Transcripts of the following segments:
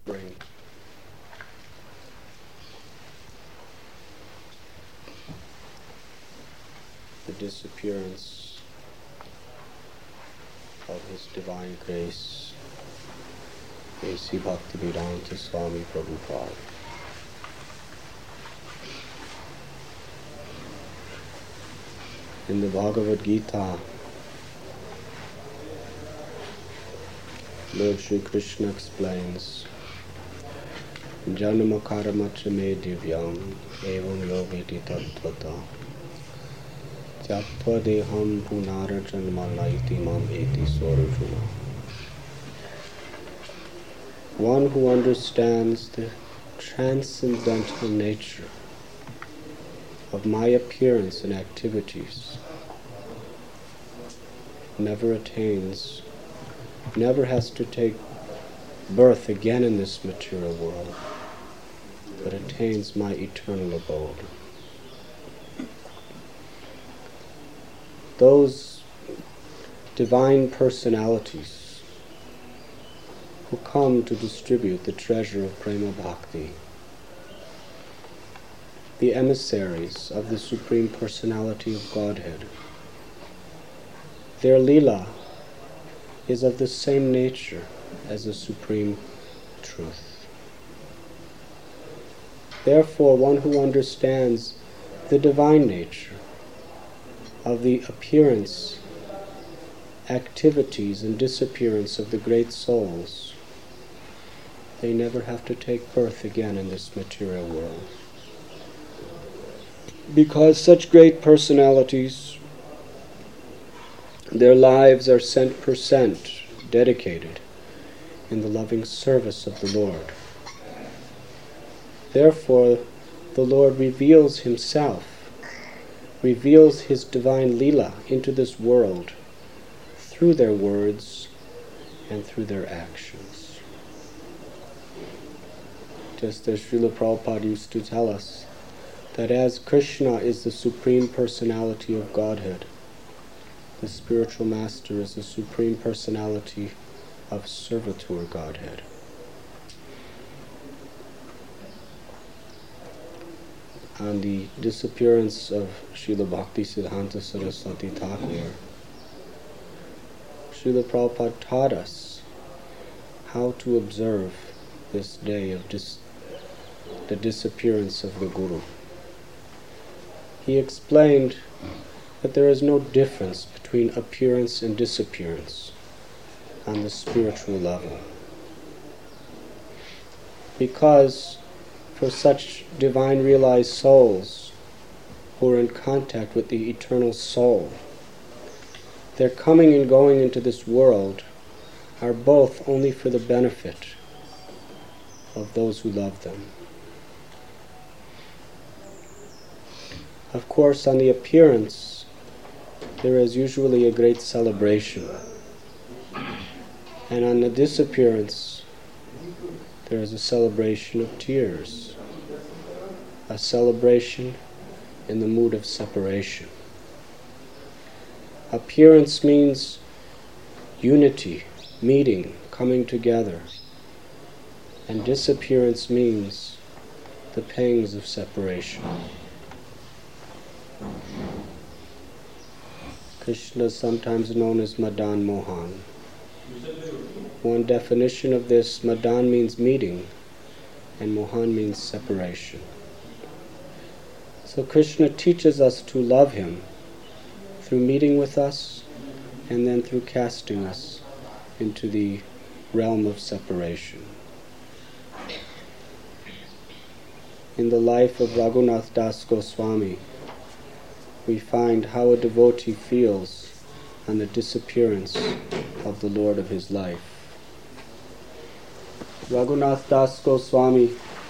bring. The disappearance of His Divine Grace, A.C. Bhaktivedanta Swami Prabhupada. In the Bhagavad Gita, Lord Shri Krishna explains, Janama karamacha me divyam evam yogiti tattvata Tyaktva deham punara janmala iti mam eti swarajuna. One who understands the transcendental nature of my appearance and activities never has to take birth again in this material world, but attains my eternal abode. Those divine personalities who come to distribute the treasure of Prema Bhakti, the emissaries of the Supreme Personality of Godhead, their lila is of the same nature as the Supreme Truth. Therefore, one who understands the divine nature of the appearance, activities, and disappearance of the great souls, they never have to take birth again in this material world. Because such great personalities, their lives are 100% dedicated in the loving service of the Lord. Therefore, the Lord reveals Himself, reveals His divine Leela into this world through their words and through their actions. Just as Srila Prabhupada used to tell us, that as Krishna is the Supreme Personality of Godhead, the spiritual master is the Supreme Personality of Servitor Godhead. On the disappearance of Srila Bhaktisiddhanta Saraswati Thakur, Srila Prabhupada taught us how to observe this day of the disappearance of the Guru. He explained that there is no difference between appearance and disappearance on the spiritual level. Because for such divine realized souls who are in contact with the eternal soul, their coming and going into this world are both only for the benefit of those who love them. Of course, on the appearance, there is usually a great celebration. And on the disappearance, there is a celebration of tears, a celebration in the mood of separation. Appearance means unity, meeting, coming together. And disappearance means the pangs of separation. Krishna is sometimes known as Madan Mohan. One definition of this, Madan means meeting, and Mohan means separation. So Krishna teaches us to love Him through meeting with us and then through casting us into the realm of separation. In the life of Raghunath Das Goswami, we find how a devotee feels on the disappearance of the Lord of his life. Raghunath Das Goswami,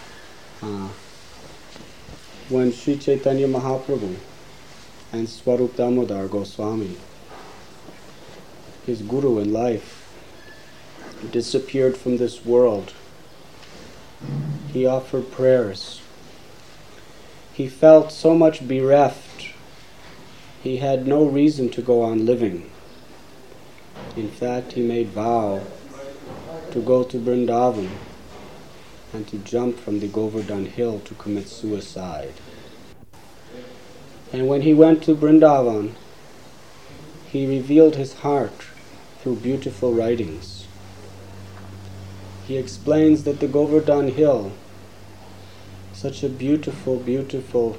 when Sri Chaitanya Mahaprabhu and Swarup Damodar Goswami, his guru in life, disappeared from this world, he offered prayers. He felt so much bereft. He had no reason to go on living. In fact, he made vow to go to Vrindavan and to jump from the Govardhan hill to commit suicide. And when he went to Vrindavan, he revealed his heart through beautiful writings. He explains that the Govardhan hill, such a beautiful, beautiful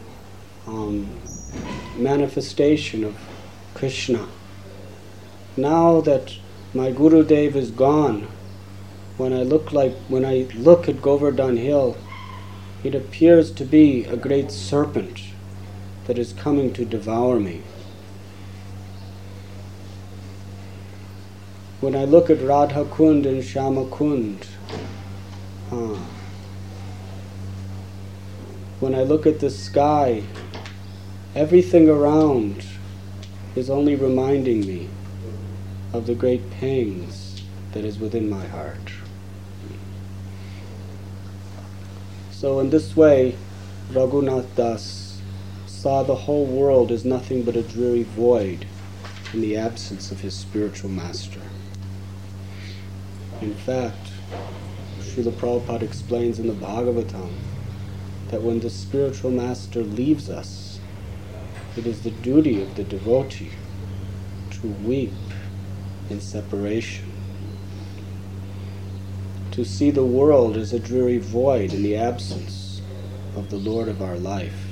manifestation of Krishna. Now that my Gurudev is gone, when I look at Govardhan hill, it appears to be a great serpent that is coming to devour me. When I look at Radha Kund and Shama Kund, when I look at the sky, everything around is only reminding me of the great pangs that is within my heart. So in this way, Raghunath Das saw the whole world as nothing but a dreary void in the absence of his spiritual master. In fact, Srila Prabhupada explains in the Bhagavatam that when the spiritual master leaves us, it is the duty of the devotee to weep in separation, to see the world as a dreary void in the absence of the Lord of our life.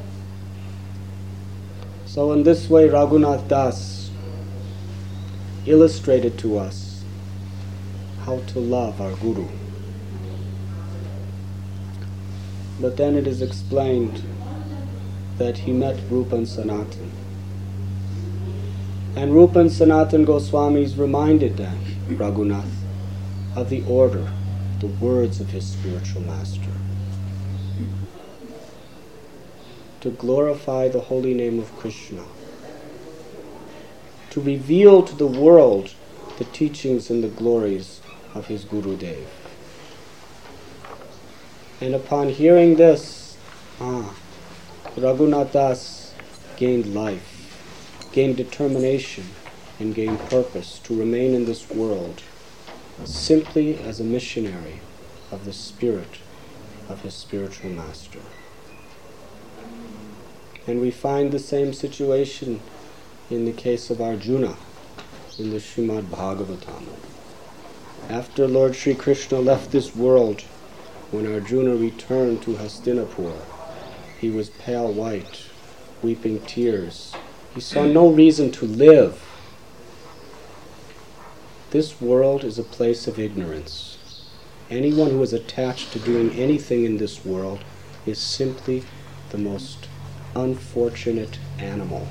So in this way, Raghunath Das illustrated to us how to love our Guru. But then it is explained that he met Rupa and Sanatan. And Rupa and Sanatan Goswamis reminded Raghunath of the order, the words of his spiritual master. To glorify the holy name of Krishna. To reveal to the world the teachings and the glories of his Gurudev. And upon hearing this, Raghunath Das gained life, gained determination, and gained purpose to remain in this world simply as a missionary of the spirit of his spiritual master. And we find the same situation in the case of Arjuna in the Srimad Bhagavatam. After Lord Sri Krishna left this world, when Arjuna returned to Hastinapur, he was pale white, weeping tears. He saw no reason to live. This world is a place of ignorance. Anyone who is attached to doing anything in this world is simply the most unfortunate animal.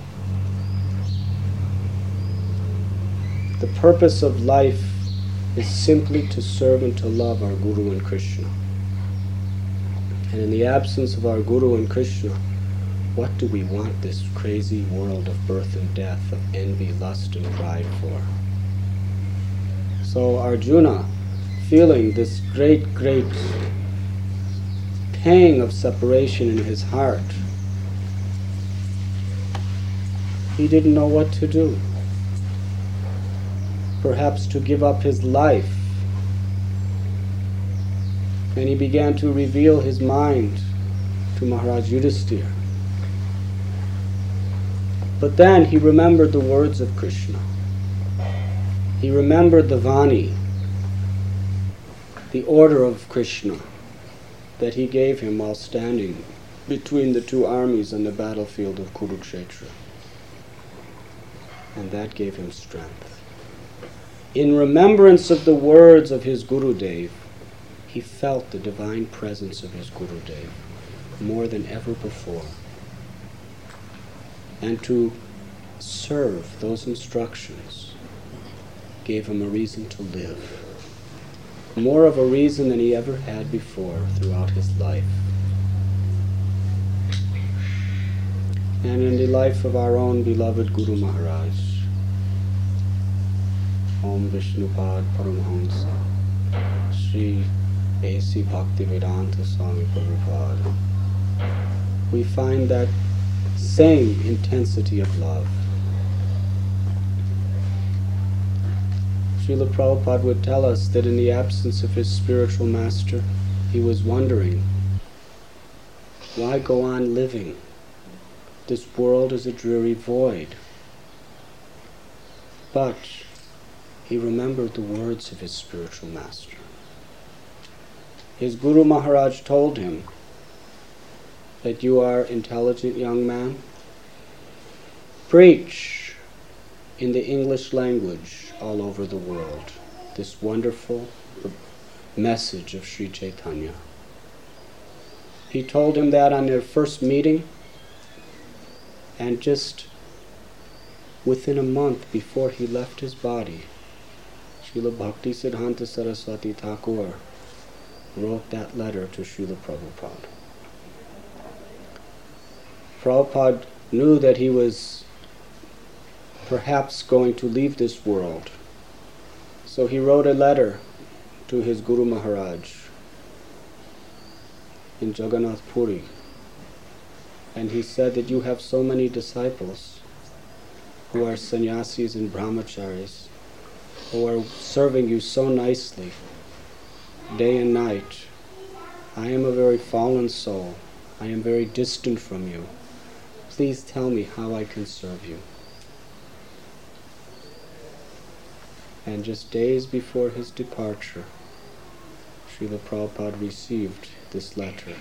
The purpose of life is simply to serve and to love our Guru and Krishna. And in the absence of our Guru and Krishna, what do we want this crazy world of birth and death, of envy, lust, and pride for? So Arjuna, feeling this great, great pang of separation in his heart, he didn't know what to do. Perhaps to give up his life. And he began to reveal his mind to Maharaj Yudhisthira. But then he remembered the words of Krishna. He remembered the Vani, the order of Krishna that he gave him while standing between the two armies on the battlefield of Kurukshetra. And that gave him strength. In remembrance of the words of his Gurudev, he felt the divine presence of his Gurudev more than ever before. And to serve those instructions gave him a reason to live. More of a reason than he ever had before throughout his life. And in the life of our own beloved Guru Maharaj, Om Vishnupad Paramahansa, Sri A.C. Bhaktivedanta Swami Prabhupada, we find that same intensity of love. Srila Prabhupada would tell us that in the absence of his spiritual master, he was wondering, why go on living? This world is a dreary void. But he remembered the words of his spiritual master. His Guru Maharaj told him that you are an intelligent young man. Preach in the English language all over the world this wonderful message of Sri Chaitanya. He told him that on their first meeting, and just within a month before he left his body, Srila Bhaktisiddhanta Saraswati Thakur wrote that letter to Srila Prabhupada. Prabhupada knew that he was perhaps going to leave this world, so he wrote a letter to his Guru Maharaj in Jagannath Puri, and he said that you have so many disciples who are sannyasis and brahmacharis, who are serving you so nicely day and night. I am a very fallen soul. I am very distant from you. Please tell me how I can serve you. And just days before his departure, Srila Prabhupada received this letter,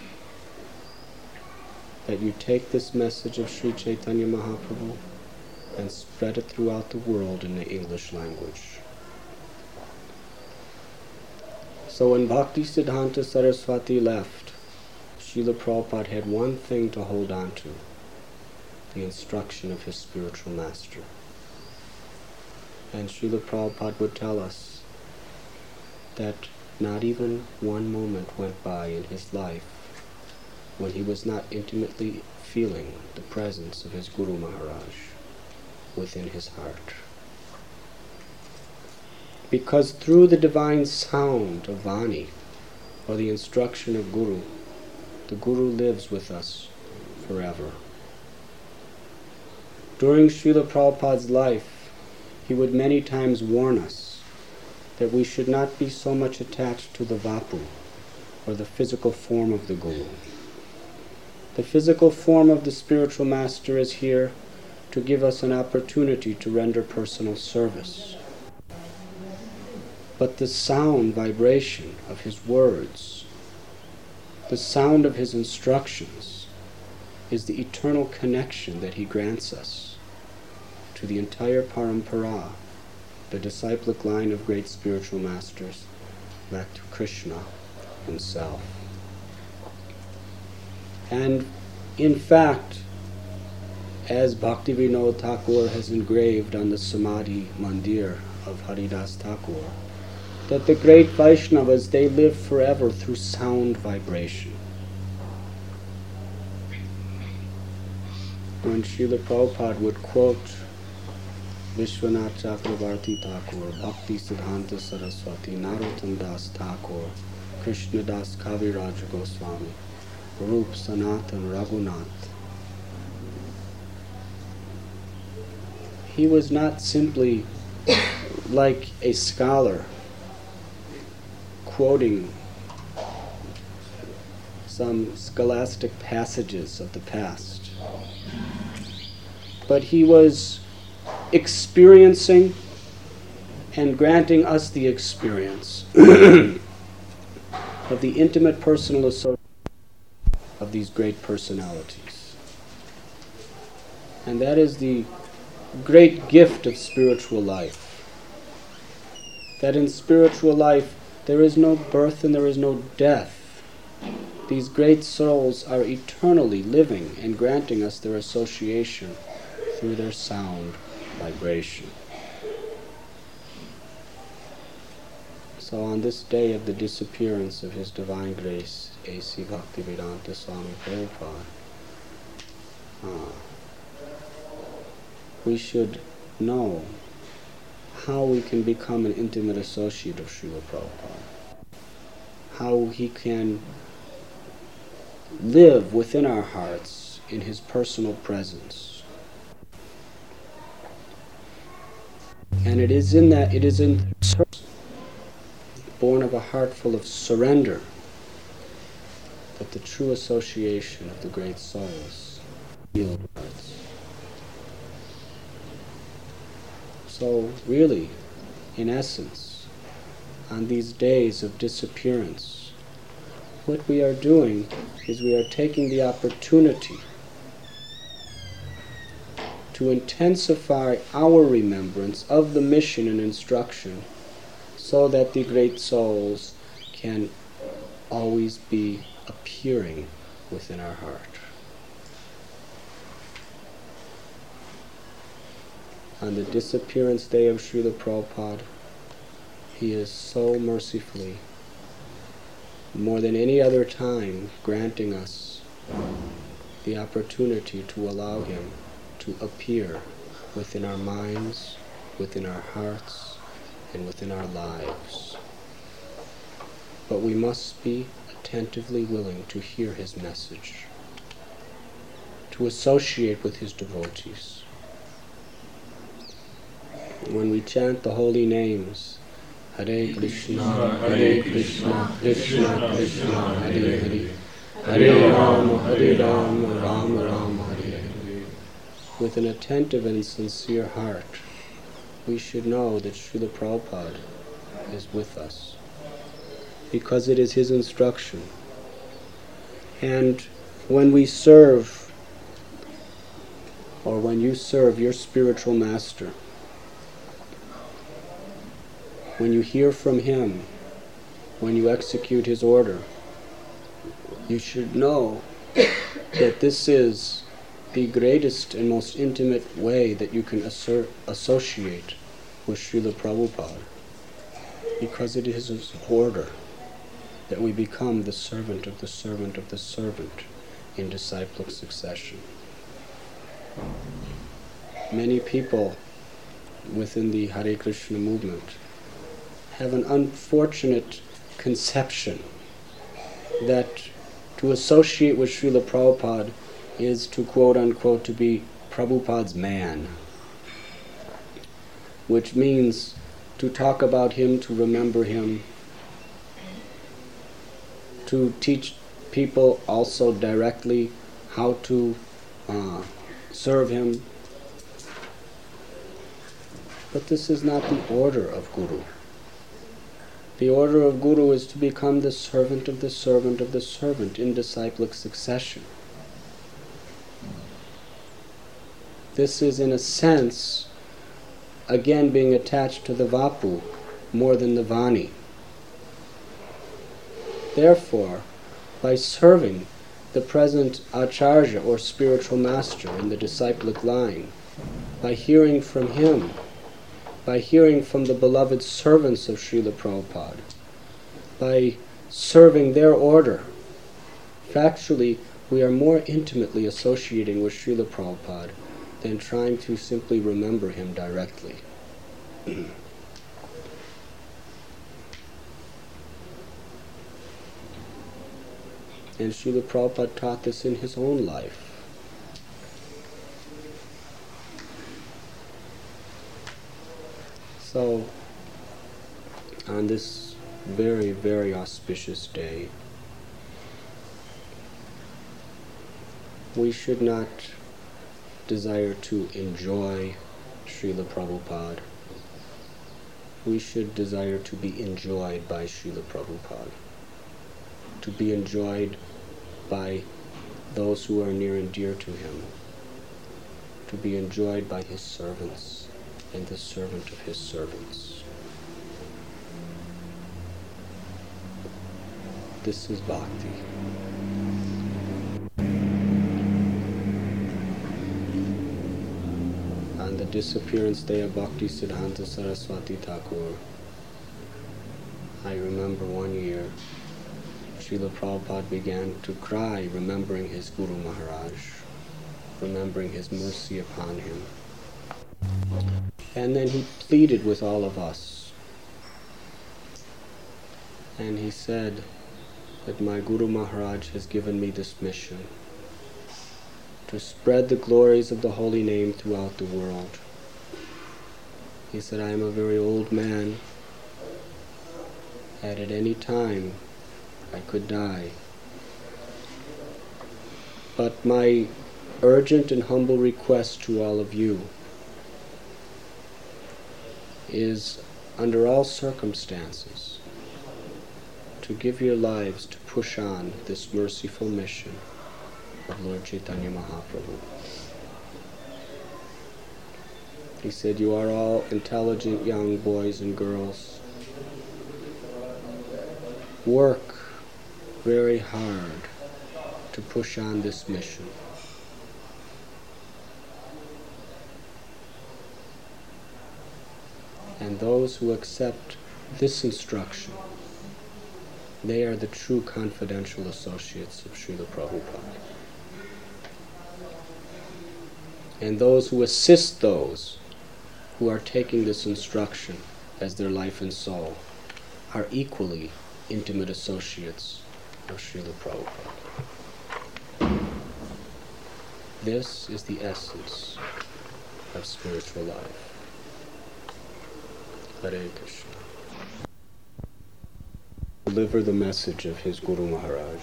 that you take this message of Sri Chaitanya Mahaprabhu and spread it throughout the world in the English language. So when Bhaktisiddhanta Saraswati left, Srila Prabhupada had one thing to hold on to, the instruction of his spiritual master. And Srila Prabhupada would tell us that not even one moment went by in his life when he was not intimately feeling the presence of his Guru Maharaj within his heart. Because through the divine sound of Vani, or the instruction of Guru, the Guru lives with us forever. During Srila Prabhupada's life, he would many times warn us that we should not be so much attached to the Vapu, or the physical form of the Guru. The physical form of the spiritual master is here to give us an opportunity to render personal service. But the sound vibration of his words, the sound of his instructions, is the eternal connection that he grants us to the entire parampara, the disciplic line of great spiritual masters, back to Krishna himself. And in fact, as Bhaktivinoda Thakur has engraved on the Samadhi Mandir of Haridas Thakur, that the great Vaishnavas, they live forever through sound vibration. When Srila Prabhupada would quote Vishwanath Chakravarti Thakur, Bhaktisiddhanta Saraswati, Narottam Das Thakur, Krishnadas Kaviraj Goswami, Rup Sanatan Raghunath, he was not simply like a scholar quoting some scholastic passages of the past, but he was experiencing and granting us the experience of the intimate personal association of these great personalities. And that is the great gift of spiritual life. That in spiritual life there is no birth and there is no death. These great souls are eternally living and granting us their association through their sound vibration. So on this day of the disappearance of His Divine Grace, A.C. Bhaktivedanta Swami Prabhupada, we should know how we can become an intimate associate of Srila Prabhupada, how he can live within our hearts in his personal presence. And it is in born of a heart full of surrender, but the true association of the great souls, healed hearts. So really, in essence, on these days of disappearance, what we are doing is we are taking the opportunity to intensify our remembrance of the mission and instruction so that the great souls can always be appearing within our heart. On the disappearance day of Srila Prabhupada, he is so mercifully, more than any other time, granting us the opportunity to allow him to appear within our minds, within our hearts, and within our lives. But we must be attentively willing to hear his message, to associate with his devotees. When we chant the holy names, Hare Krishna, Krishna Krishna, Hare Hare, Hare Rama, Rama Hare Hare, with an attentive and sincere heart, we should know that Srila Prabhupada is with us, because it is his instruction. And when we serve, or when you serve your spiritual master, when you hear from him, when you execute his order, you should know that this is the greatest and most intimate way that you can associate with Srila Prabhupada, because it is his order that we become the servant of the servant of the servant in disciplic succession. Many people within the Hare Krishna movement have an unfortunate conception that to associate with Srila Prabhupada is to quote unquote to be Prabhupada's man, which means to talk about him, to remember him, to teach people also directly how to serve him. But this is not the order of Guru. The order of Guru is to become the servant of the servant of the servant in disciplic succession. This is, in a sense, again being attached to the Vapu more than the Vani. Therefore, by serving the present Acharya or spiritual master in the disciplic line, by hearing from him, by hearing from the beloved servants of Srila Prabhupada, by serving their order, factually we are more intimately associating with Srila Prabhupada than trying to simply remember him directly. And Srila Prabhupada taught this in his own life. So, on this very, very auspicious day, we should not desire to enjoy Srila Prabhupada. We should desire to be enjoyed by Srila Prabhupada, to be enjoyed by those who are near and dear to him, to be enjoyed by his servants and the servant of his servants. This is bhakti. On the disappearance day of Bhakti Siddhanta Saraswati Thakur, I remember one year, Srila Prabhupada began to cry, remembering his Guru Maharaj, remembering his mercy upon him. And then he pleaded with all of us. And he said that my Guru Maharaj has given me this mission to spread the glories of the holy name throughout the world. He said, I am a very old man, and at any time I could die. But my urgent and humble request to all of you is, under all circumstances, to give your lives to push on this merciful mission of Lord Chaitanya Mahaprabhu. He said, you are all intelligent young boys and girls. Work very hard to push on this mission. And those who accept this instruction, they are the true confidential associates of Srila Prabhupada. And those who assist those who are taking this instruction as their life and soul are equally intimate associates of Srila Prabhupada. This is the essence of spiritual life. Hare Krishna. Deliver the message of his Guru Maharaj.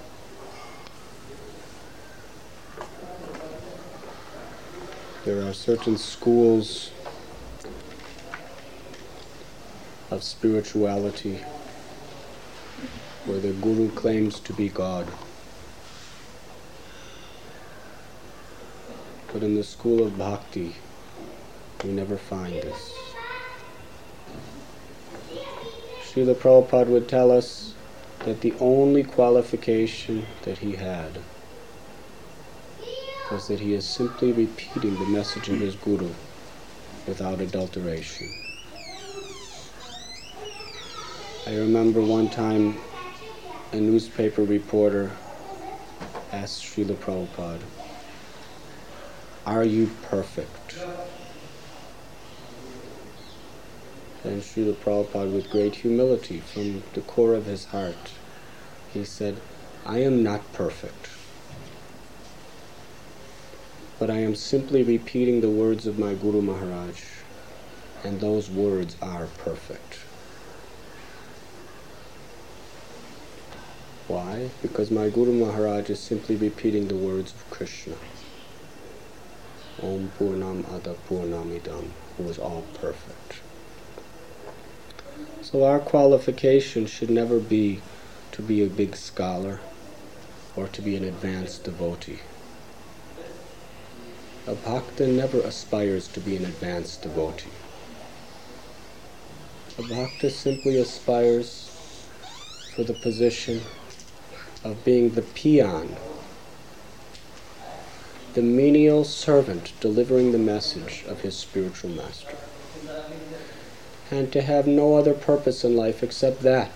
There are certain schools of spirituality where the Guru claims to be God. But in the school of bhakti, we never find this. Srila Prabhupada would tell us that the only qualification that he had was that he is simply repeating the message of his Guru without adulteration. I remember one time a newspaper reporter asked Srila Prabhupada, "Are you perfect?" And Srila Prabhupada, with great humility from the core of his heart, he said, "I am not perfect, but I am simply repeating the words of my Guru Maharaj, and those words are perfect." Why? Because my Guru Maharaj is simply repeating the words of Krishna. Om Purnam Ada Purnamidam, who is all perfect. So our qualification should never be to be a big scholar or to be an advanced devotee. A bhakta never aspires to be an advanced devotee. A bhakta simply aspires for the position of being the peon, the menial servant delivering the message of his spiritual master, and to have no other purpose in life except that.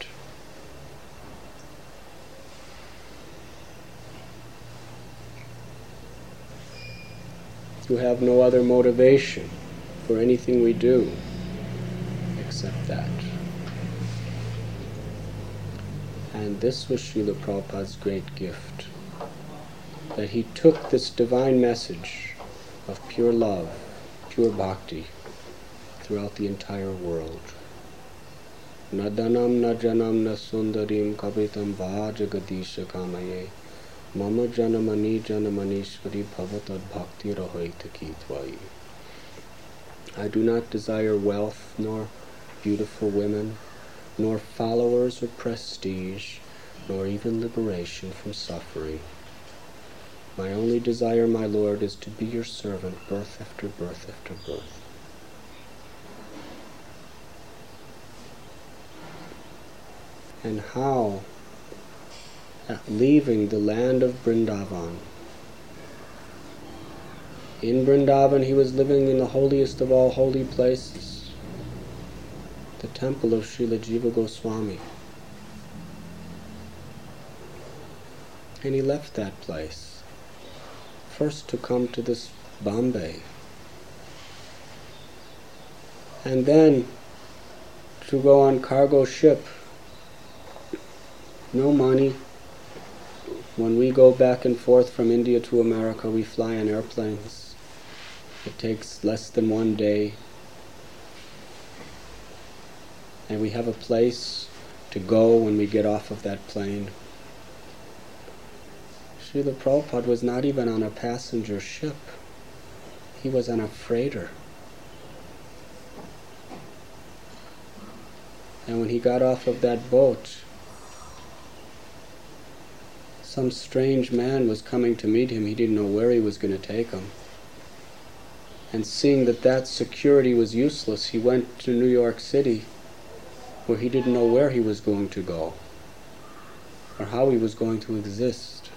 To have no other motivation for anything we do except that. And this was Srila Prabhupada's great gift, that he took this divine message of pure love, pure bhakti, throughout the entire world. Na dhanam na janam na sundarim kavitam bhajagadisha kamaye mama janamani janamanishvari bhavatad bhakti rahoita kitvai. I do not desire wealth, nor beautiful women, nor followers or prestige, nor even liberation from suffering. My only desire, my Lord, is to be your servant birth after birth after birth. And how, at leaving the land of Vrindavan, in Vrindavan he was living in the holiest of all holy places, the temple of Srila Jiva Goswami. And he left that place, first to come to this Bombay, and then to go on cargo ship. No money. When we go back and forth from India to America, we fly on airplanes. It takes less than 1 day. And we have a place to go when we get off of that plane. Srila Prabhupada was not even on a passenger ship. He was on a freighter. And when he got off of that boat, some strange man was coming to meet him. He didn't know where he was going to take him. And seeing that security was useless, he went to New York City, where he didn't know where he was going to go, or how he was going to exist.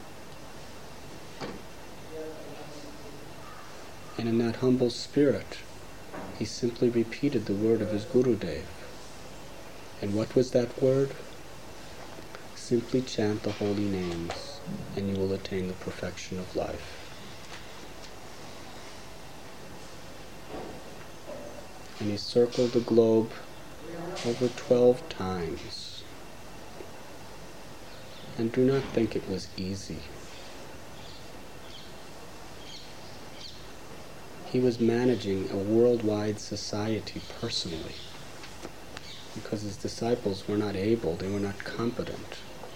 And in that humble spirit, he simply repeated the word of his Gurudev. And what was that word? Simply chant the holy names, and you will attain the perfection of life. And he circled the globe over 12 times. And do not think it was easy. He was managing a worldwide society personally, because his disciples were not able, they were not competent.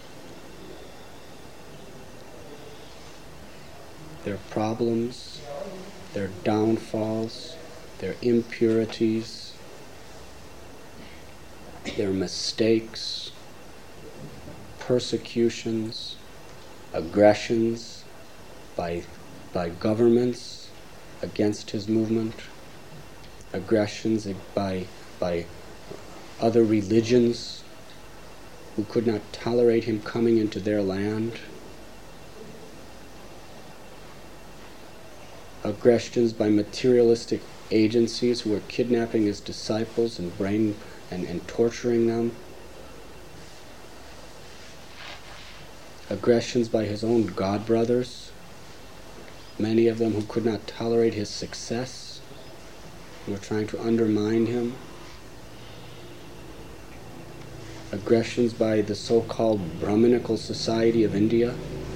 Their problems, their downfalls, their impurities, their mistakes, persecutions, aggressions by governments against his movement, aggressions by other religions who could not tolerate him coming into their land, aggressions by materialistic agencies who were kidnapping his disciples and torturing them, aggressions by his own god brothers, many of them who could not tolerate his success, who were trying to undermine him, aggressions by the so-called Brahminical Society of India,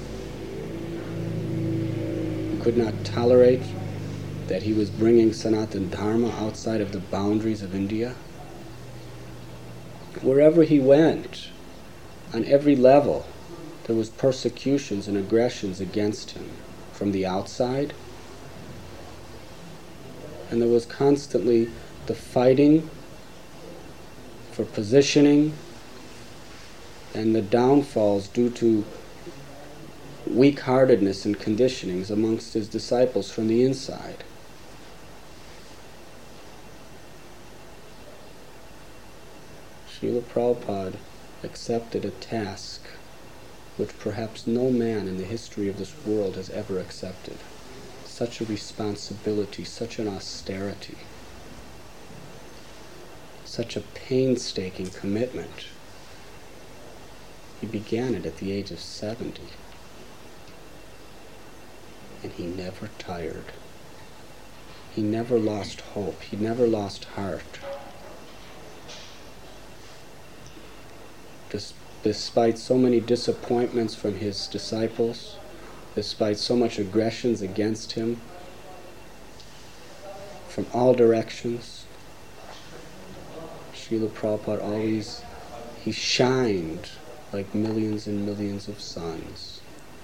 who could not tolerate that he was bringing Sanatana Dharma outside of the boundaries of India. Wherever he went, on every level, there was persecutions and aggressions against him from the outside, and there was constantly the fighting for positioning and the downfalls due to weak-heartedness and conditionings amongst his disciples from the inside. Srila Prabhupada accepted a task which perhaps no man in the history of this world has ever accepted. Such a responsibility, such an austerity, such a painstaking commitment. He began it at the age of 70. And he never tired. He never lost hope. He never lost heart. Despite so many disappointments from his disciples, despite so much aggressions against him from all directions, Srila Prabhupada always, he shined like millions and millions of suns,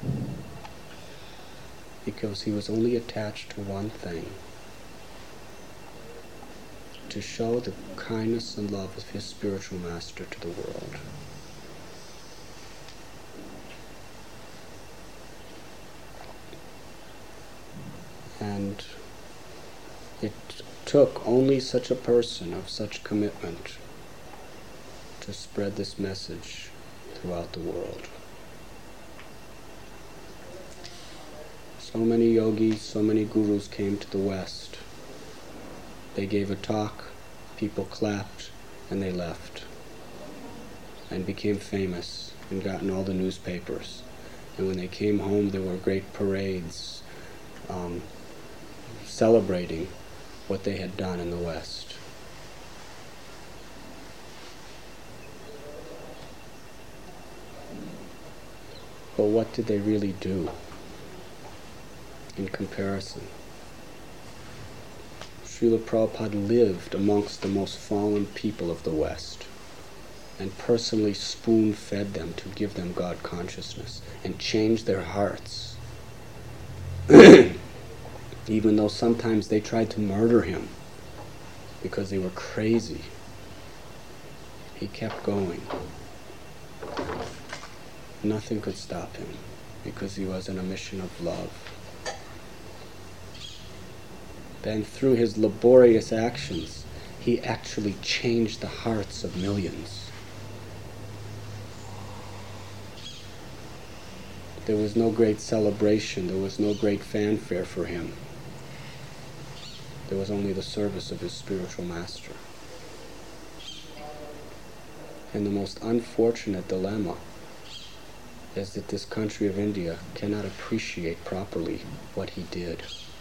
because he was only attached to one thing: to show the kindness and love of his spiritual master to the world. And it took only such a person of such commitment to spread this message throughout the world. So many yogis, so many gurus came to the West. They gave a talk, people clapped, and they left, and became famous and got in all the newspapers. And when they came home, there were great parades celebrating what they had done in the West. But what did they really do in comparison? Srila Prabhupada lived amongst the most fallen people of the West. and personally spoon-fed them to give them God consciousness and change their hearts. Even though sometimes they tried to murder him because they were crazy, he kept going. Nothing could stop him because he was on a mission of love. Then through his laborious actions, he actually changed the hearts of millions. There was no great celebration, there was no great fanfare for him. There was only the service of his spiritual master. And the most unfortunate dilemma is that this country of India cannot appreciate properly what he did.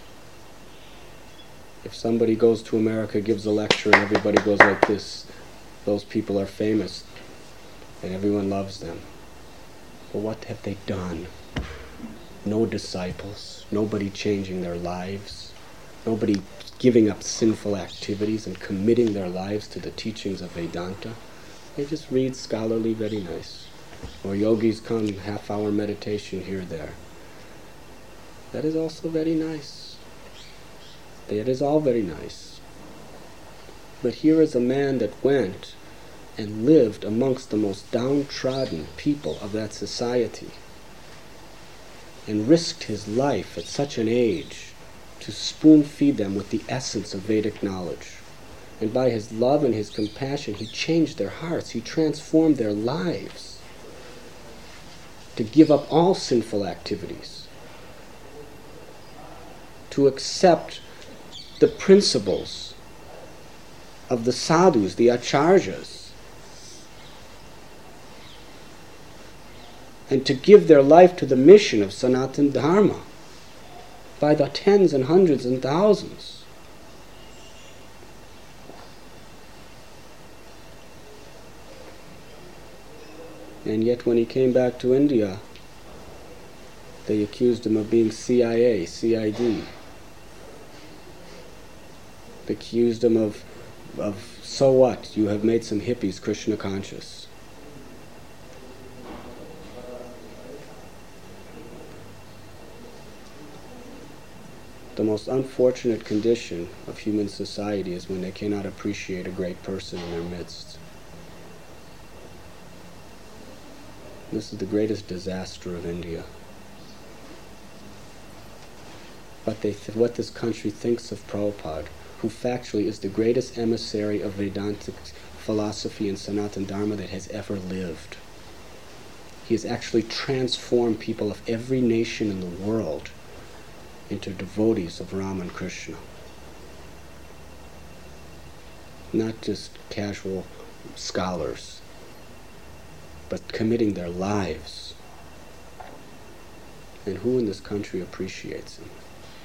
If somebody goes to America, gives a lecture, and everybody goes like this, those people are famous, and everyone loves them. But what have they done? No disciples, nobody changing their lives, nobody giving up sinful activities and committing their lives to the teachings of Vedanta. They just read scholarly, very nice. Or yogis come, half-hour meditation here, there. That is also very nice. That is all very nice. But here is a man that went and lived amongst the most downtrodden people of that society and risked his life at such an age to spoon-feed them with the essence of Vedic knowledge. And by his love and his compassion, he changed their hearts. He transformed their lives to give up all sinful activities, to accept the principles of the sadhus, the acharyas, and to give their life to the mission of Sanatana Dharma by the tens and hundreds and thousands. And yet when he came back to India, they accused him of being CIA, CID. They accused him of so what, you have made some hippies Krishna conscious. The most unfortunate condition of human society is when they cannot appreciate a great person in their midst. This is the greatest disaster of India. But what this country thinks of Prabhupada, who factually is the greatest emissary of Vedantic philosophy and Sanatana Dharma that has ever lived. He has actually transformed people of every nation in the world into devotees of Rama and Krishna. Not just casual scholars, but committing their lives. And who in this country appreciates him?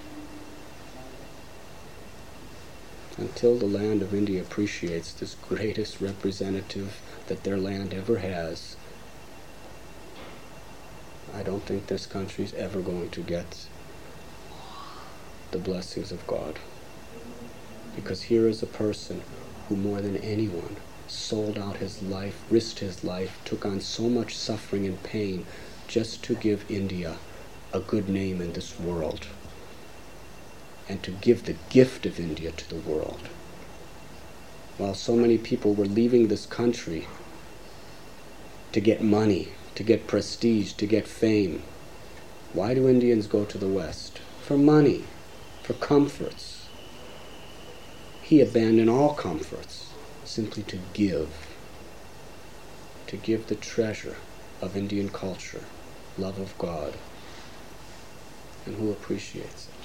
Until the land of India appreciates this greatest representative that their land ever has, I don't think this country's ever going to get the blessings of God. Because here is a person who more than anyone sold out his life, risked his life, took on so much suffering and pain just to give India a good name in this world, and to give the gift of India to the world. While so many people were leaving this country to get money, to get prestige, to get fame, why do Indians go to the West? For money, for comforts. He abandoned all comforts simply to give the treasure of Indian culture, love of God. And who appreciates it?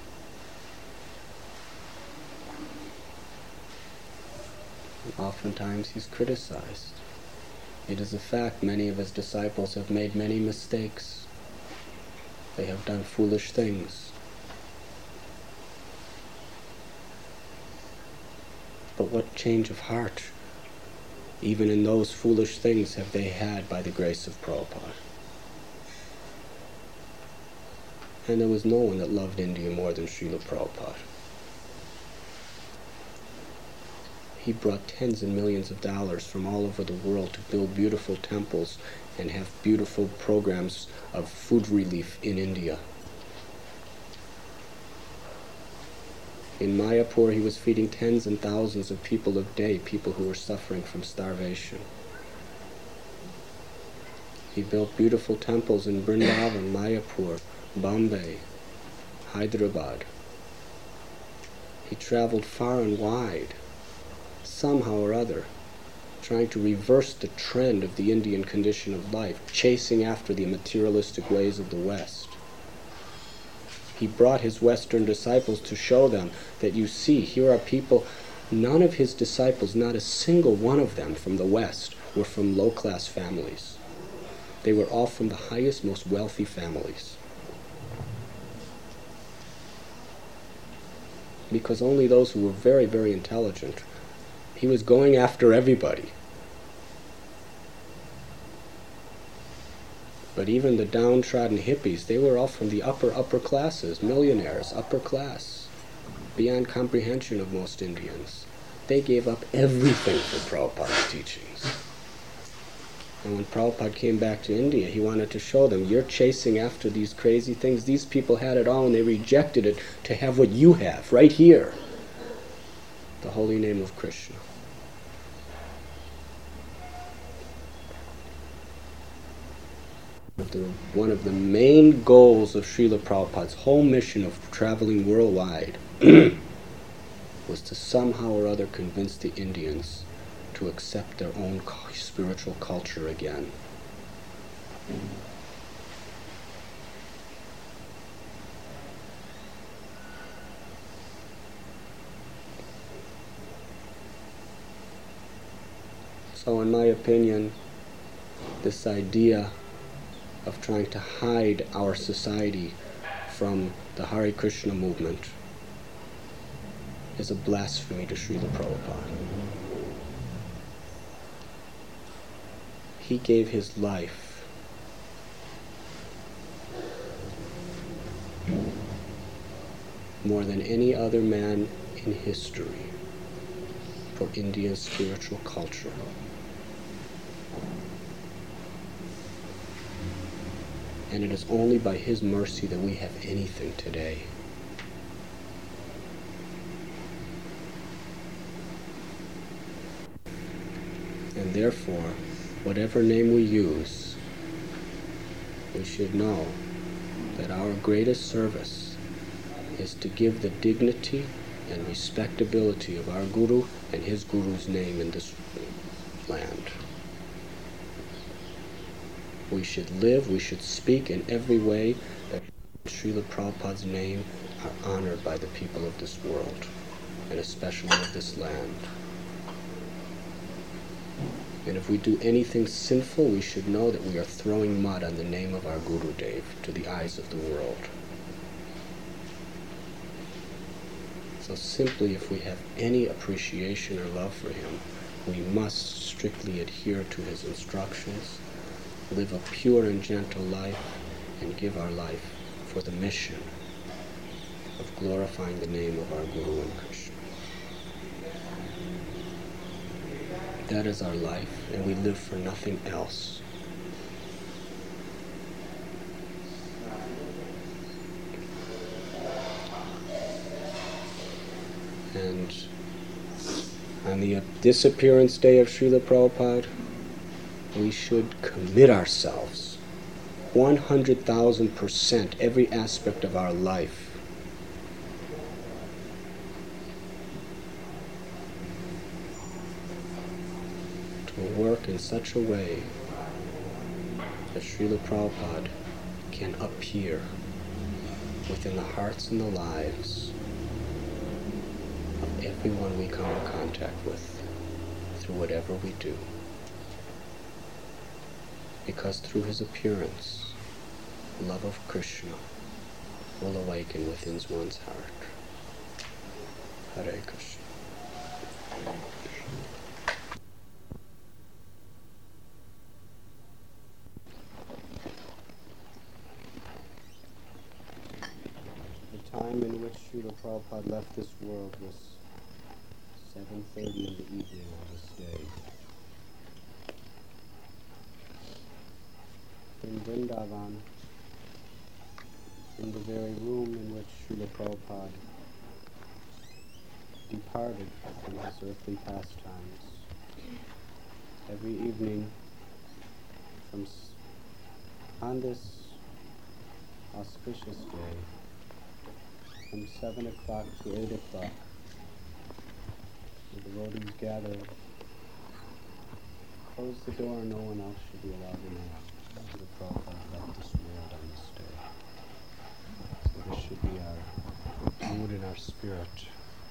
Oftentimes he's criticized. It is a fact many of his disciples have made many mistakes. They have done foolish things. But what change of heart, even in those foolish things, have they had by the grace of Prabhupada? And there was no one that loved India more than Srila Prabhupada. He brought tens and millions of dollars from all over the world to build beautiful temples and have beautiful programs of food relief in India. In Mayapur, he was feeding tens and thousands of people a day, people who were suffering from starvation. He built beautiful temples in Vrindavan, Mayapur, Bombay, Hyderabad. He traveled far and wide, somehow or other, trying to reverse the trend of the Indian condition of life, chasing after the materialistic ways of the West. He brought his Western disciples to show them that, you see, here are people, none of his disciples, not a single one of them from the West, were from low-class families. They were all from the highest, most wealthy families. Because only those who were very, very intelligent, he was going after everybody. But even the downtrodden hippies, they were all from the upper classes, millionaires, upper class, beyond comprehension of most Indians. They gave up everything for Prabhupada's teachings. And when Prabhupada came back to India, he wanted to show them, you're chasing after these crazy things. These people had it all and they rejected it to have what you have, right here. The holy name of Krishna. One of the main goals of Srila Prabhupada's whole mission of traveling worldwide was to somehow or other convince the Indians to accept their own spiritual culture again. So in my opinion, this idea of trying to hide our society from the Hare Krishna movement is a blasphemy to Srila Prabhupada. He gave his life more than any other man in history for India's spiritual culture. And it is only by his mercy that we have anything today. And therefore, whatever name we use, we should know that our greatest service is to give the dignity and respectability of our Guru and his Guru's name in this land. We should live, we should speak in every way that Srila Prabhupada's name are honored by the people of this world, and especially of this land. And if we do anything sinful, we should know that we are throwing mud on the name of our Guru Dev to the eyes of the world. So simply, if we have any appreciation or love for him, we must strictly adhere to his instructions, live a pure and gentle life, and give our life for the mission of glorifying the name of our Guru and Krishna. That is our life, and we live for nothing else. And on the disappearance day of Srila Prabhupada, we should commit ourselves 100,000%, every aspect of our life, to work in such a way that Srila Prabhupada can appear within the hearts and the lives of everyone we come in contact with through whatever we do. Because through his appearance, love of Krishna will awaken within one's heart. Hare Krishna. The time in which Srila Prabhupada left this world was 7:30 in the evening on this day. In Vrindavan, in the very room in which Srila Prabhupada departed from his earthly pastimes, every evening on this auspicious day, from 7 o'clock to 8 o'clock, the devotees gather, close the door, no one else should be allowed in there. The Prabhupada left this world on this day. So this should be our mood and our spirit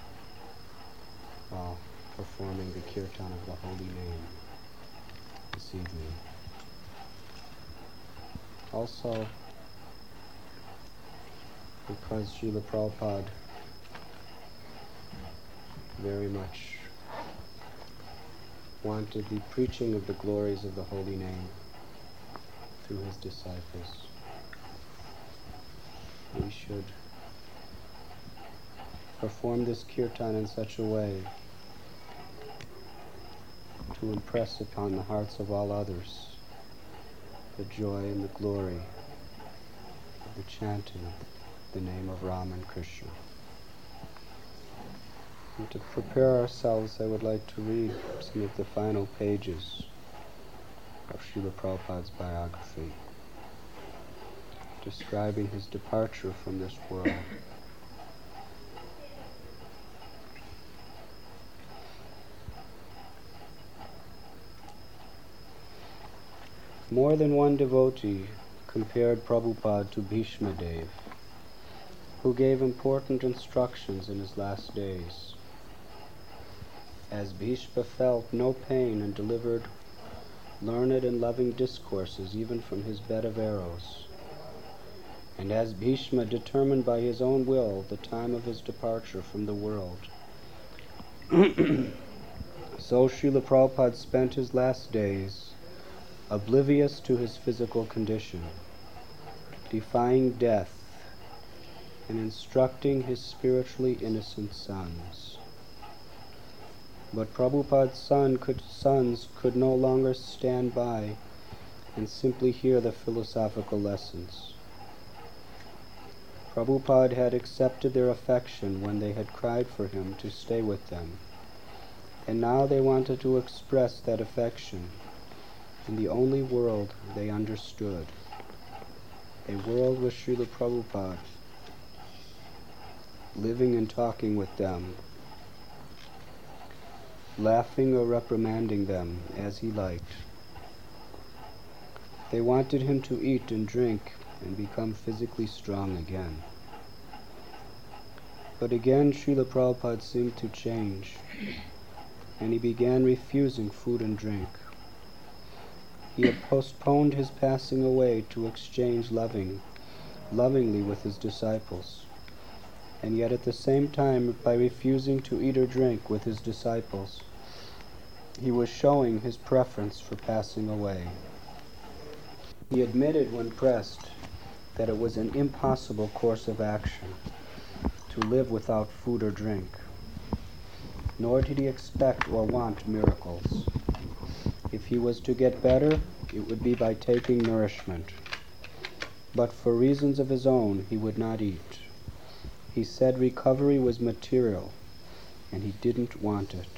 while performing the kirtan of the holy name this evening. Also, because Srila Prabhupada very much wanted the preaching of the glories of the holy name through his disciples, we should perform this kirtan in such a way to impress upon the hearts of all others the joy and the glory of the chanting the name of Ram and Krishna. And to prepare ourselves, I would like to read some of the final pages of Srila Prabhupada's biography, describing his departure from this world. More than one devotee compared Prabhupada to Bhishma Dev, who gave important instructions in his last days. As Bhishma felt no pain and delivered learned and loving discourses even from his bed of arrows, and as Bhishma determined by his own will the time of his departure from the world, so Srila Prabhupada spent his last days oblivious to his physical condition, defying death and instructing his spiritually innocent sons. But Prabhupada's sons could no longer stand by and simply hear the philosophical lessons. Prabhupada had accepted their affection when they had cried for him to stay with them, and now they wanted to express that affection in the only world they understood, a world with Srila Prabhupada, living and talking with them, laughing or reprimanding them as he liked. They wanted him to eat and drink and become physically strong again. But again Srila Prabhupada seemed to change, and he began refusing food and drink. He had postponed his passing away to exchange lovingly with his disciples, and yet at the same time, by refusing to eat or drink with his disciples, he was showing his preference for passing away. He admitted when pressed that it was an impossible course of action to live without food or drink, nor did he expect or want miracles. If he was to get better, it would be by taking nourishment. But for reasons of his own, he would not eat. He said recovery was material, and he didn't want it.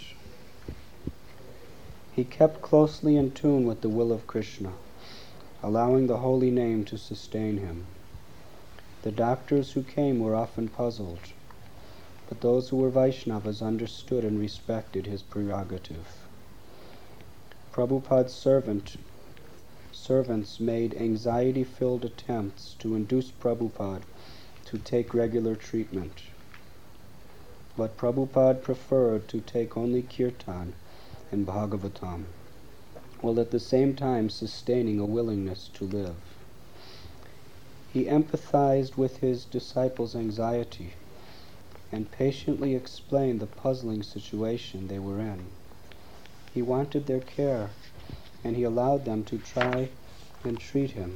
He kept closely in tune with the will of Krishna, allowing the holy name to sustain him. The doctors who came were often puzzled, but those who were Vaishnavas understood and respected his prerogative. Prabhupada's servants made anxiety-filled attempts to induce Prabhupada to take regular treatment. But Prabhupada preferred to take only kirtan and Bhagavatam, while at the same time sustaining a willingness to live. He empathized with his disciples' anxiety and patiently explained the puzzling situation they were in. He wanted their care, and he allowed them to try and treat him,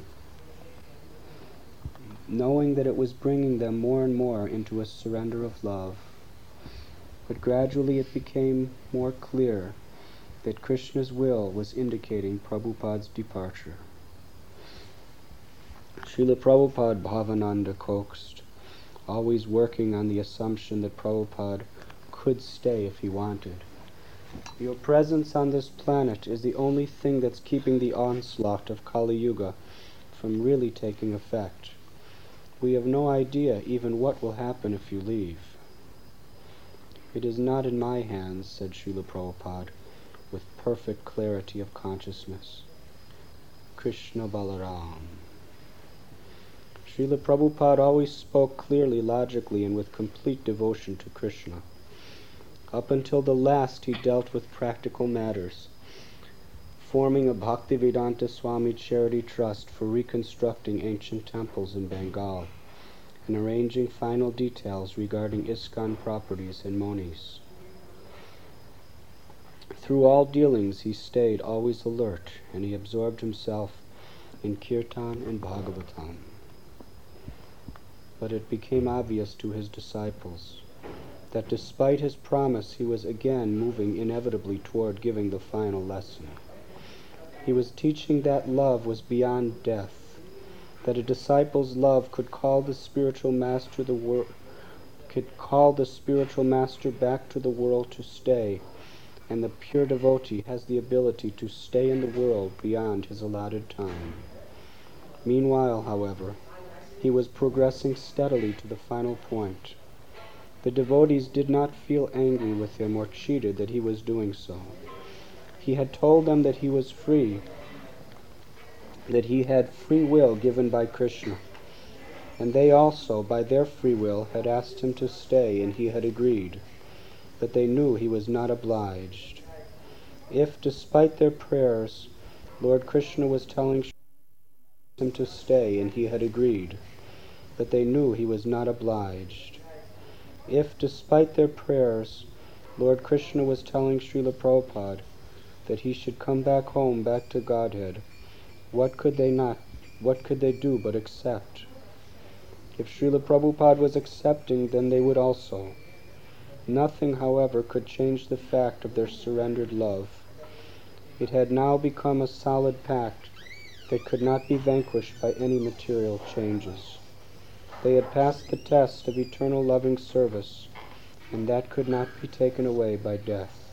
knowing that it was bringing them more and more into a surrender of love. but gradually it became more clear that Krishna's will was indicating Prabhupada's departure. Srila Prabhupada Bhavananda coaxed, always working on the assumption that Prabhupada could stay if he wanted. Your presence on this planet is the only thing that's keeping the onslaught of Kali Yuga from really taking effect. We have no idea even what will happen if you leave. It is not in my hands, said Srila Prabhupada, with perfect clarity of consciousness. Krishna Balaram. Srila Prabhupada always spoke clearly, logically, and with complete devotion to Krishna. Up until the last, he dealt with practical matters, forming a Bhaktivedanta Swami Charity Trust for reconstructing ancient temples in Bengal, and arranging final details regarding ISKCON properties and monis. Through all dealings, he stayed always alert, and he absorbed himself in Kirtan and Bhagavatam. But it became obvious to his disciples that despite his promise, he was again moving inevitably toward giving the final lesson. He was teaching that love was beyond death, that a disciple's love could call the spiritual master back to the world to stay, and the pure devotee has the ability to stay in the world beyond his allotted time. Meanwhile, however, he was progressing steadily to the final point. The devotees did not feel angry with him or cheated that he was doing so. He had told them that he was free, that he had free will given by Krishna, and they also, by their free will, had asked him to stay, and he had agreed, but they knew he was not obliged. If, despite their prayers, Lord Krishna was telling him to stay, and he had agreed, but they knew he was not obliged. If, despite their prayers, Lord Krishna was telling Srila Prabhupada that he should come back home, back to Godhead, what could they do but accept? If Srila Prabhupada was accepting, then they would also. Nothing, however, could change the fact of their surrendered love. It had now become a solid pact that could not be vanquished by any material changes. They had passed the test of eternal loving service, and that could not be taken away by death.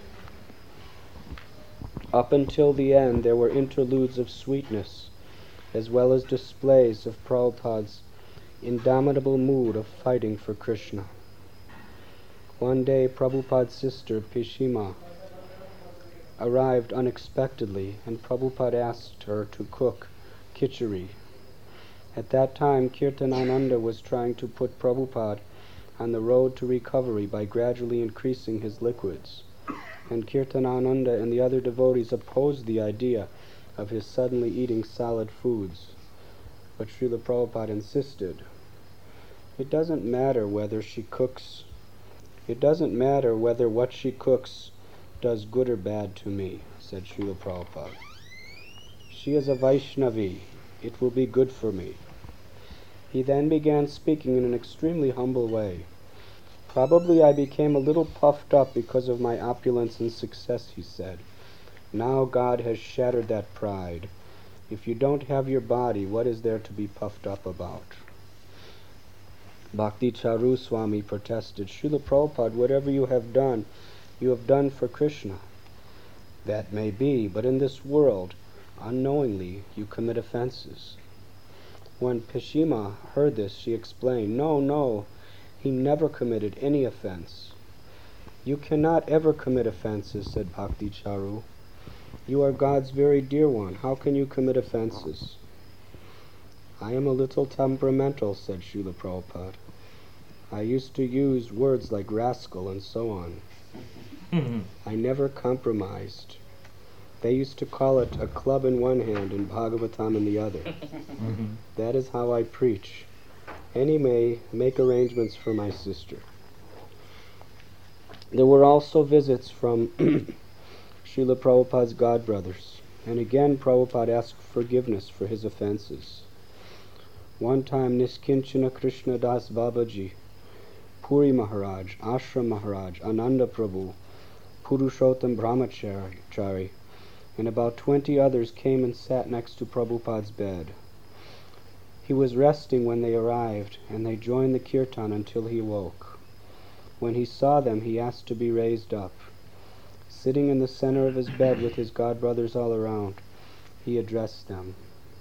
Up until the end, there were interludes of sweetness, as well as displays of Prabhupada's indomitable mood of fighting for Krishna. One day, Prabhupada's sister, Pishima, arrived unexpectedly, and Prabhupada asked her to cook khichdi. At that time, Kirtanananda was trying to put Prabhupada on the road to recovery by gradually increasing his liquids, and Kirtanananda and the other devotees opposed the idea of his suddenly eating solid foods. But Srila Prabhupada insisted, it doesn't matter whether what she cooks does good or bad to me, said Srila Prabhupada. She is a Vaishnavi. It will be good for me. He then began speaking in an extremely humble way. Probably I became a little puffed up because of my opulence and success, he said. Now God has shattered that pride. If you don't have your body, what is there to be puffed up about? Bhakti Charu Swami protested, Srila Prabhupada, whatever you have done for Krishna. That may be, but in this world, unknowingly, you commit offenses. When Pishima heard this, she explained, No, he never committed any offense. You cannot ever commit offenses, said Bhakti Charu. You are God's very dear one. How can you commit offenses? I am a little temperamental, said Srila Prabhupada. I used to use words like rascal and so on. I never compromised. They used to call it a club in one hand and Bhagavatam in the other. That is how I preach. Anyway, make arrangements for my sister. There were also visits from Srila Prabhupada's godbrothers, and again Prabhupada asked forgiveness for his offenses. One time Niskinchana Krishna Das Babaji Puri Maharaj, Ashram Maharaj, Ananda Prabhu, Purushottam Brahmachari, and about 20 others came and sat next to Prabhupada's bed. He was resting when they arrived, and they joined the kirtan until he woke. When he saw them, he asked to be raised up. Sitting in the center of his bed with his godbrothers all around, he addressed them.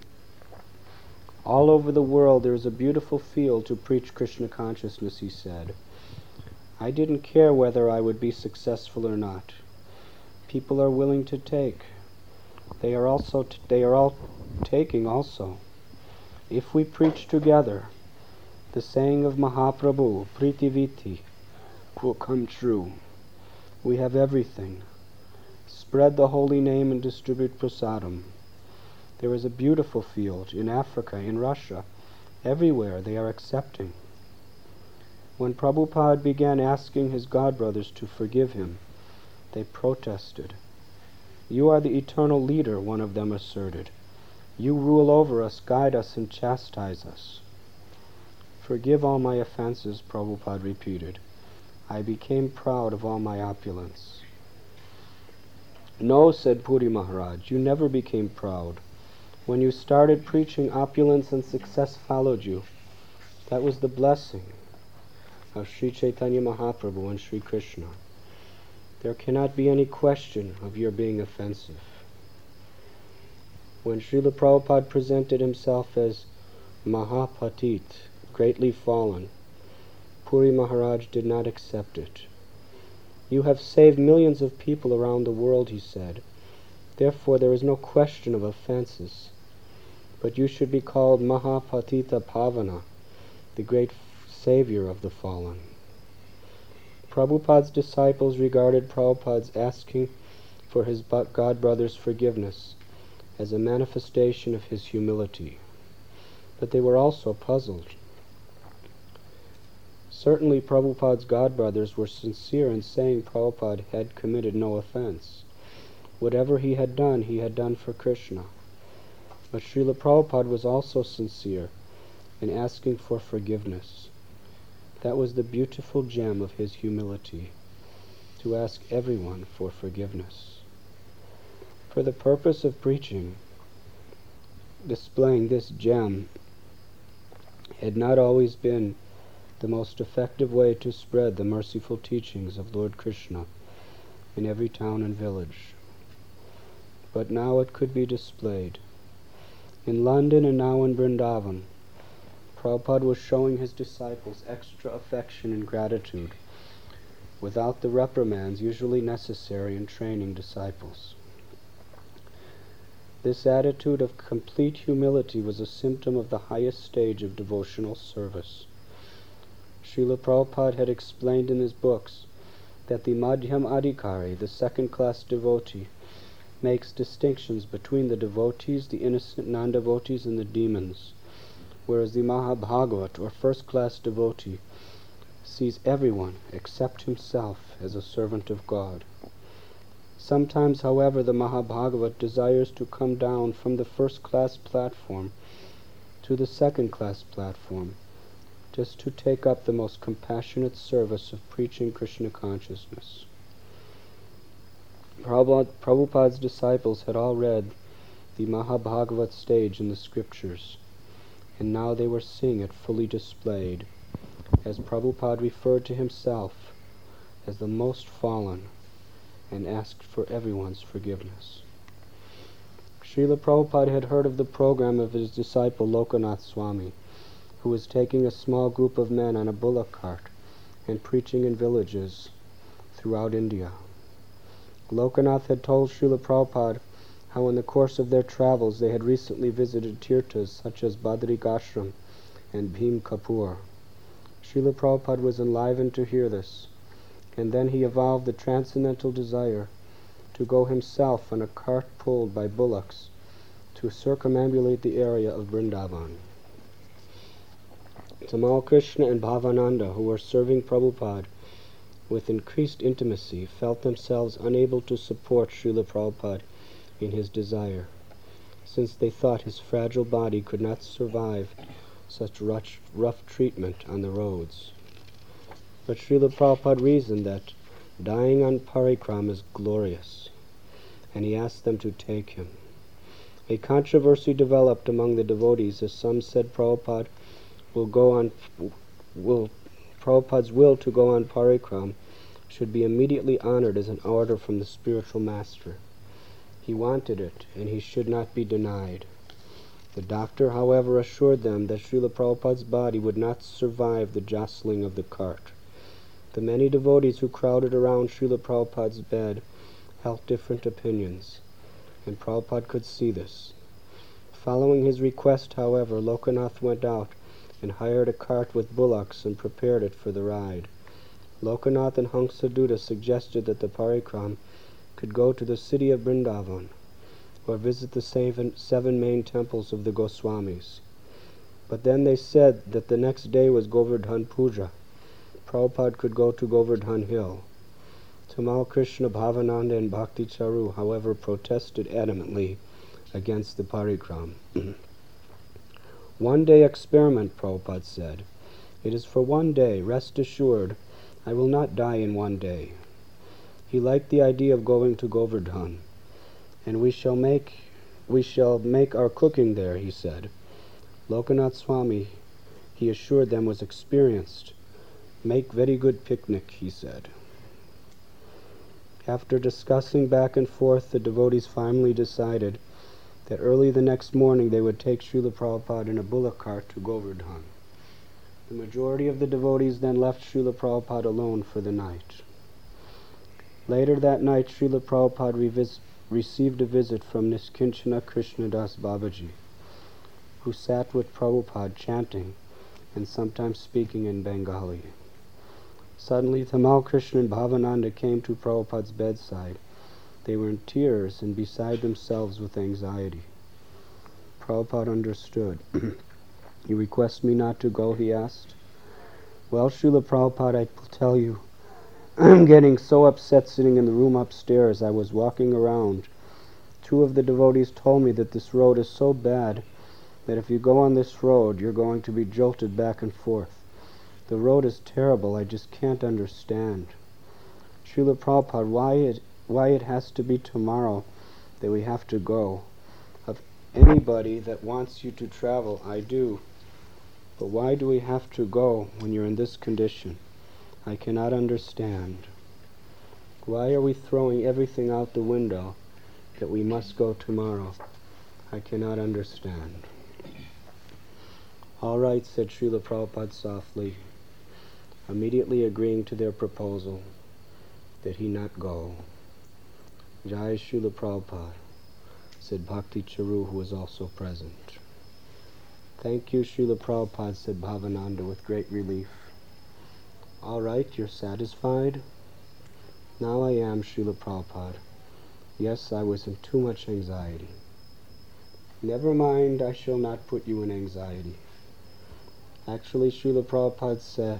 All over the world there is a beautiful field to preach Krishna consciousness, he said. I didn't care whether I would be successful or not. People are willing to take. They are all taking also. If we preach together, the saying of Mahaprabhu, Pritiviti, will come true. We have everything. Spread the holy name and distribute prasadam. There is a beautiful field in Africa, in Russia. Everywhere they are accepting. When Prabhupada began asking his godbrothers to forgive him, they protested. You are the eternal leader, one of them asserted. You rule over us, guide us, and chastise us. Forgive all my offenses, Prabhupada repeated. I became proud of all my opulence. No, said Puri Maharaj, you never became proud. When you started preaching, opulence and success followed you. That was the blessing of Sri Chaitanya Mahaprabhu and Sri Krishna. There cannot be any question of your being offensive. When Srila Prabhupada presented himself as Mahapatit, greatly fallen, Puri Maharaj did not accept it. You have saved millions of people around the world, he said. Therefore there is no question of offenses. But you should be called Mahapatita Pavana, the great savior of the fallen. Prabhupada's disciples regarded Prabhupada's asking for his godbrother's forgiveness as a manifestation of his humility. But they were also puzzled. Certainly Prabhupada's godbrothers were sincere in saying Prabhupada had committed no offense. Whatever he had done for Krishna. But Srila Prabhupada was also sincere in asking for forgiveness. That was the beautiful gem of his humility, to ask everyone for forgiveness. For the purpose of preaching, displaying this gem had not always been the most effective way to spread the merciful teachings of Lord Krishna in every town and village. But now it could be displayed. In London and now in Vrindavan, Prabhupada was showing his disciples extra affection and gratitude without the reprimands usually necessary in training disciples. This attitude of complete humility was a symptom of the highest stage of devotional service. Srila Prabhupada had explained in his books that the Madhyam Adhikari, the second-class devotee, makes distinctions between the devotees, the innocent non-devotees, and the demons, whereas the Mahabhagavat, or first-class devotee, sees everyone except himself as a servant of God. Sometimes, however, the Mahabhagavat desires to come down from the first-class platform to the second-class platform, just to take up the most compassionate service of preaching Krishna consciousness. Prabhupada's disciples had all read the Mahabhagavat stage in the scriptures, and now they were seeing it fully displayed, as Prabhupada referred to himself as the most fallen and asked for everyone's forgiveness. Srila Prabhupada had heard of the program of his disciple Lokanath Swami, who was taking a small group of men on a bullock cart and preaching in villages throughout India. Lokanath had told Srila Prabhupada how in the course of their travels they had recently visited tirthas such as Badrikashram and Bhim Kapur. Srila Prabhupada was enlivened to hear this, and then he evolved the transcendental desire to go himself on a cart pulled by bullocks to circumambulate the area of Vrindavan. Tamal Krishna and Bhavananda, who were serving Prabhupada with increased intimacy, felt themselves unable to support Srila Prabhupada in his desire, since they thought his fragile body could not survive such rough treatment on the roads. But Srila Prabhupada reasoned that dying on parikram is glorious, and he asked them to take him. A controversy developed among the devotees as some said Prabhupada's will to go on parikram should be immediately honored as an order from the spiritual master. He wanted it, and he should not be denied. The doctor, however, assured them that Srila Prabhupada's body would not survive the jostling of the cart. The many devotees who crowded around Srila Prabhupada's bed held different opinions, and Prabhupada could see this. Following his request, however, Lokanath went out and hired a cart with bullocks and prepared it for the ride. Lokanath and Hansadutta suggested that the parikram could go to the city of Vrindavan, or visit the seven main temples of the Goswamis. But then they said that the next day was Govardhan Puja. Prabhupada could go to Govardhan Hill. Tamal Krishna, Bhavananda, and Bhakti Charu, however, protested adamantly against the parikram. One day experiment, Prabhupada said. It is for one day. Rest assured, I will not die in one day. He liked the idea of going to Govardhan, and we shall make our cooking there, he said. Lokanath Swami, he assured them, was experienced. Make very good picnic, he said. After discussing back and forth, the devotees finally decided that early the next morning they would take Srila Prabhupada in a bullock cart to Govardhan. The majority of the devotees then left Srila Prabhupada alone for the night. Later that night, Srila Prabhupada received a visit from Niskinchana Krishnadas Babaji, who sat with Prabhupada chanting and sometimes speaking in Bengali. Suddenly, Tamal Krishna and Bhavananda came to Prabhupada's bedside. They were in tears and beside themselves with anxiety. Prabhupada understood. You request me not to go, he asked. Well, Srila Prabhupada, I will tell you, I'm getting so upset sitting in the room upstairs. I was walking around. Two of the devotees told me that this road is so bad that if you go on this road, you're going to be jolted back and forth. The road is terrible. I just can't understand. Srila Prabhupada, why it has to be tomorrow that we have to go? Of anybody that wants you to travel, I do. But why do we have to go when you're in this condition? I cannot understand. Why are we throwing everything out the window that we must go tomorrow? I cannot understand. All right, said Srila Prabhupada softly, immediately agreeing to their proposal that he not go. Jai Srila Prabhupada, said Bhakti Charu, who was also present. Thank you, Srila Prabhupada, said Bhavananda with great relief. All right, you're satisfied? Now I am, Srila Prabhupada. Yes, I was in too much anxiety. Never mind, I shall not put you in anxiety. Actually, Srila Prabhupada,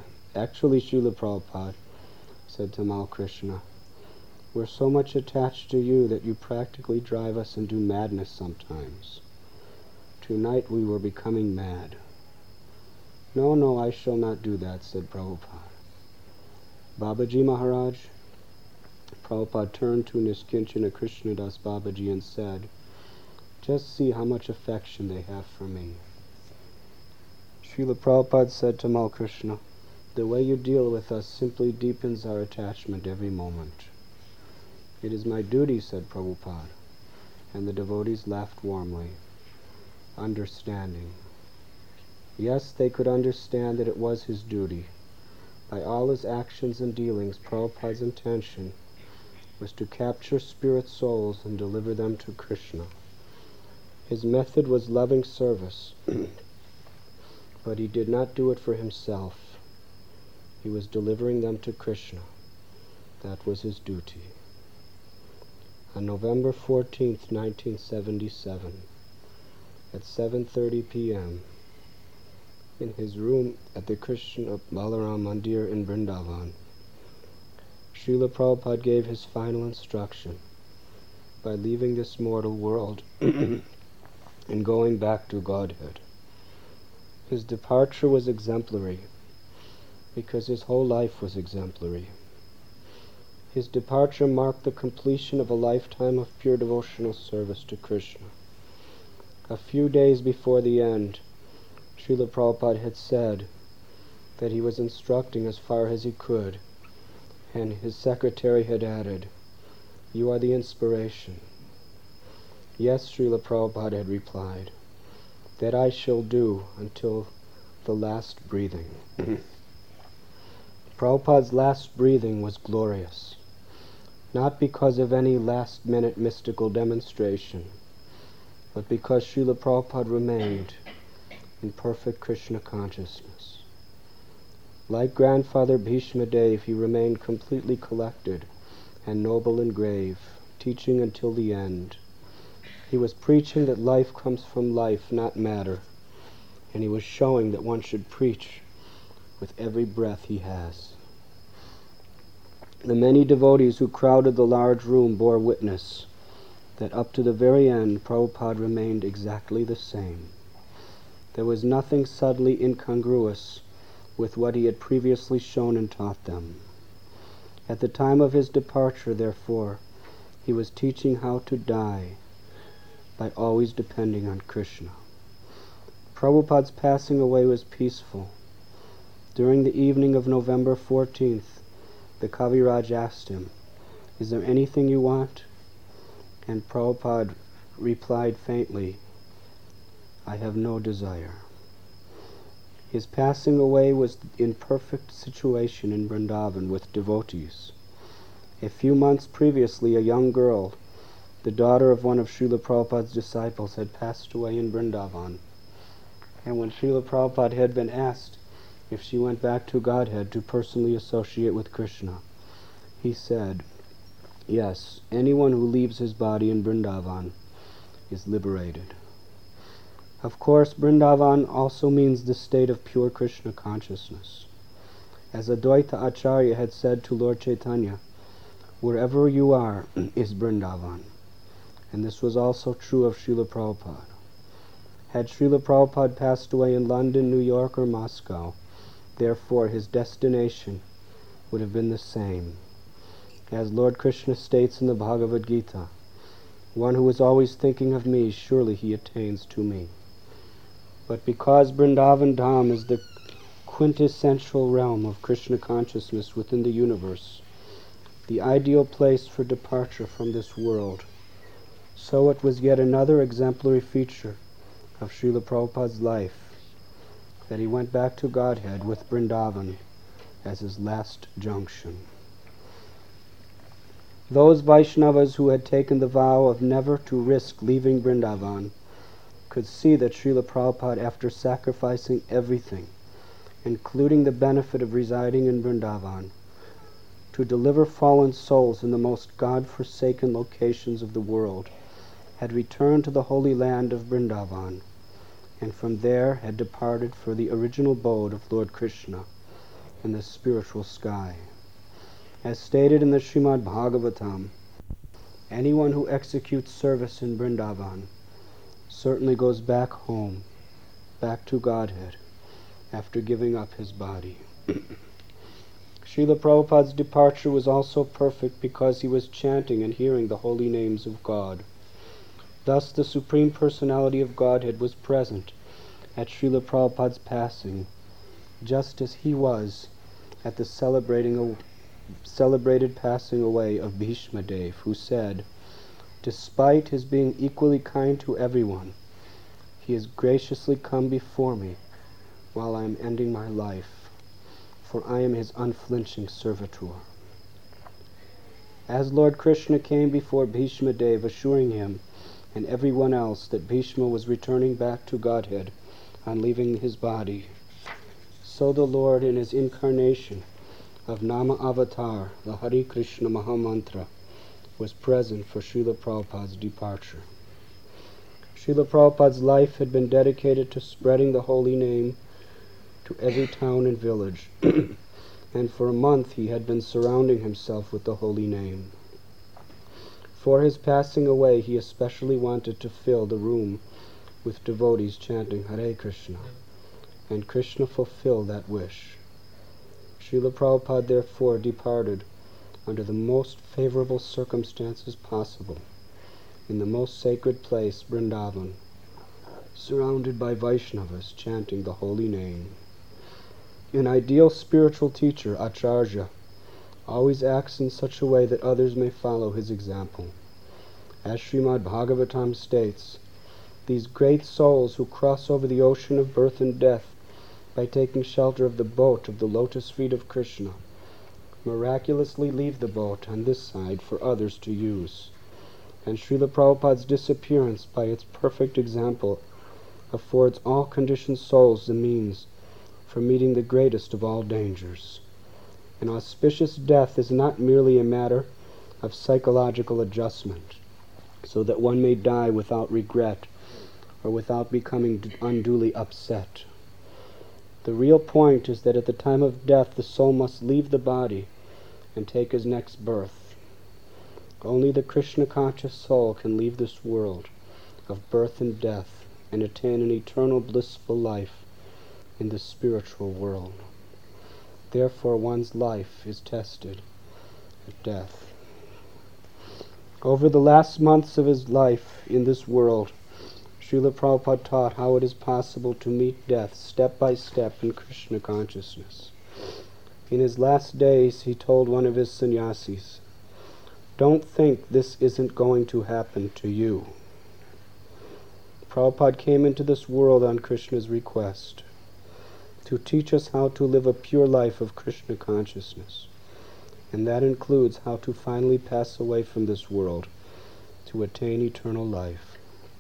said Tamal Krishna, we're so much attached to you that you practically drive us into madness sometimes. Tonight we were becoming mad. No, I shall not do that, said Prabhupada. Babaji Maharaj, Prabhupada turned to Niskinchana Krishnadas Babaji and said, just see how much affection they have for me. Srila Prabhupada said to Tamal Krishna, the way you deal with us simply deepens our attachment every moment. It is my duty, said Prabhupada, and the devotees laughed warmly. Understanding. Yes, they could understand that it was his duty. By all his actions and dealings, Prabhupada's intention was to capture spirit souls and deliver them to Krishna. His method was loving service, but he did not do it for himself. He was delivering them to Krishna. That was his duty. On November 14th, 1977, at 7:30 p.m., in his room at the Krishna Balaram Mandir in Vrindavan, Srila Prabhupada gave his final instruction by leaving this mortal world and going back to Godhead. His departure was exemplary. because his whole life was exemplary. His departure marked the completion of a lifetime of pure devotional service to Krishna. A few days before the end, Srila Prabhupada had said that he was instructing as far as he could, and his secretary had added, "You are the inspiration." "Yes," Srila Prabhupada had replied, "that I shall do until the last breathing." Prabhupada's last breathing was glorious, not because of any last-minute mystical demonstration, but because Srila Prabhupada remained in perfect Krishna consciousness. Like Grandfather Bhishma Dev, he remained completely collected and noble and grave, teaching until the end. He was preaching that life comes from life, not matter, and he was showing that one should preach with every breath he has. The many devotees who crowded the large room bore witness that up to the very end, Prabhupada remained exactly the same. There was nothing subtly incongruous with what he had previously shown and taught them. At the time of his departure, therefore, he was teaching how to die by always depending on Krishna. Prabhupada's passing away was peaceful. During the evening of November 14th, the Kaviraj asked him, "Is there anything you want?" And Prabhupada replied faintly, "I have no desire." His passing away was in perfect situation in Vrindavan with devotees. A few months previously, a young girl, the daughter of one of Srila Prabhupada's disciples, had passed away in Vrindavan. And when Srila Prabhupada had been asked if she went back to Godhead to personally associate with Krishna, he said, "Yes, anyone who leaves his body in Vrindavan is liberated." Of course, Vrindavan also means the state of pure Krishna consciousness. As Advaita Acharya had said to Lord Chaitanya, "Wherever you are is Vrindavan." And this was also true of Srila Prabhupada. Had Srila Prabhupada passed away in London, New York, or Moscow, therefore his destination would have been the same. As Lord Krishna states in the Bhagavad Gita, "One who is always thinking of me, surely he attains to me." But because Vrindavan Dham is the quintessential realm of Krishna consciousness within the universe, the ideal place for departure from this world, so it was yet another exemplary feature of Srila Prabhupada's life that he went back to Godhead with Vrindavan as his last junction. Those Vaishnavas who had taken the vow of never to risk leaving Vrindavan could see that Srila Prabhupada, after sacrificing everything, including the benefit of residing in Vrindavan, to deliver fallen souls in the most God-forsaken locations of the world, had returned to the holy land of Vrindavan, and from there had departed for the original abode of Lord Krishna in the spiritual sky. As stated in the Srimad Bhagavatam, anyone who executes service in Vrindavan certainly goes back home, back to Godhead, after giving up his body. Srila Prabhupada's departure was also perfect because he was chanting and hearing the holy names of God. Thus the Supreme Personality of Godhead was present at Srila Prabhupada's passing, just as he was at the celebrated passing away of Bhishma Dev, who said, "Despite his being equally kind to everyone, he has graciously come before me while I am ending my life, for I am his unflinching servitor." As Lord Krishna came before Bhishma Dev, assuring him and everyone else that Bhishma was returning back to Godhead on leaving his body, so the Lord, in his incarnation of Nama Avatar, the Hare Krishna Mahamantra, was present for Srila Prabhupada's departure. Srila Prabhupada's life had been dedicated to spreading the holy name to every town and village, and for a month he had been surrounding himself with the holy name. For his passing away, he especially wanted to fill the room with devotees chanting Hare Krishna, and Krishna fulfilled that wish. Srila Prabhupada therefore departed under the most favorable circumstances possible, in the most sacred place, Vrindavan, surrounded by Vaishnavas chanting the holy name. An ideal spiritual teacher, Acharya, always acts in such a way that others may follow his example. As Srimad Bhagavatam states, these great souls who cross over the ocean of birth and death by taking shelter of the boat of the lotus feet of Krishna miraculously leave the boat on this side for others to use. And Srila Prabhupada's disappearance by its perfect example affords all conditioned souls the means for meeting the greatest of all dangers. An auspicious death is not merely a matter of psychological adjustment, so that one may die without regret or without becoming unduly upset. The real point is that at the time of death the soul must leave the body and take his next birth. Only the Krishna-conscious soul can leave this world of birth and death and attain an eternal blissful life in the spiritual world. Therefore one's life is tested at death. Over the last months of his life in this world, Srila Prabhupada taught how it is possible to meet death step by step in Krishna consciousness. In his last days, he told one of his sannyasis, "Don't think this isn't going to happen to you." Prabhupada came into this world on Krishna's request to teach us how to live a pure life of Krishna consciousness, and that includes how to finally pass away from this world to attain eternal life.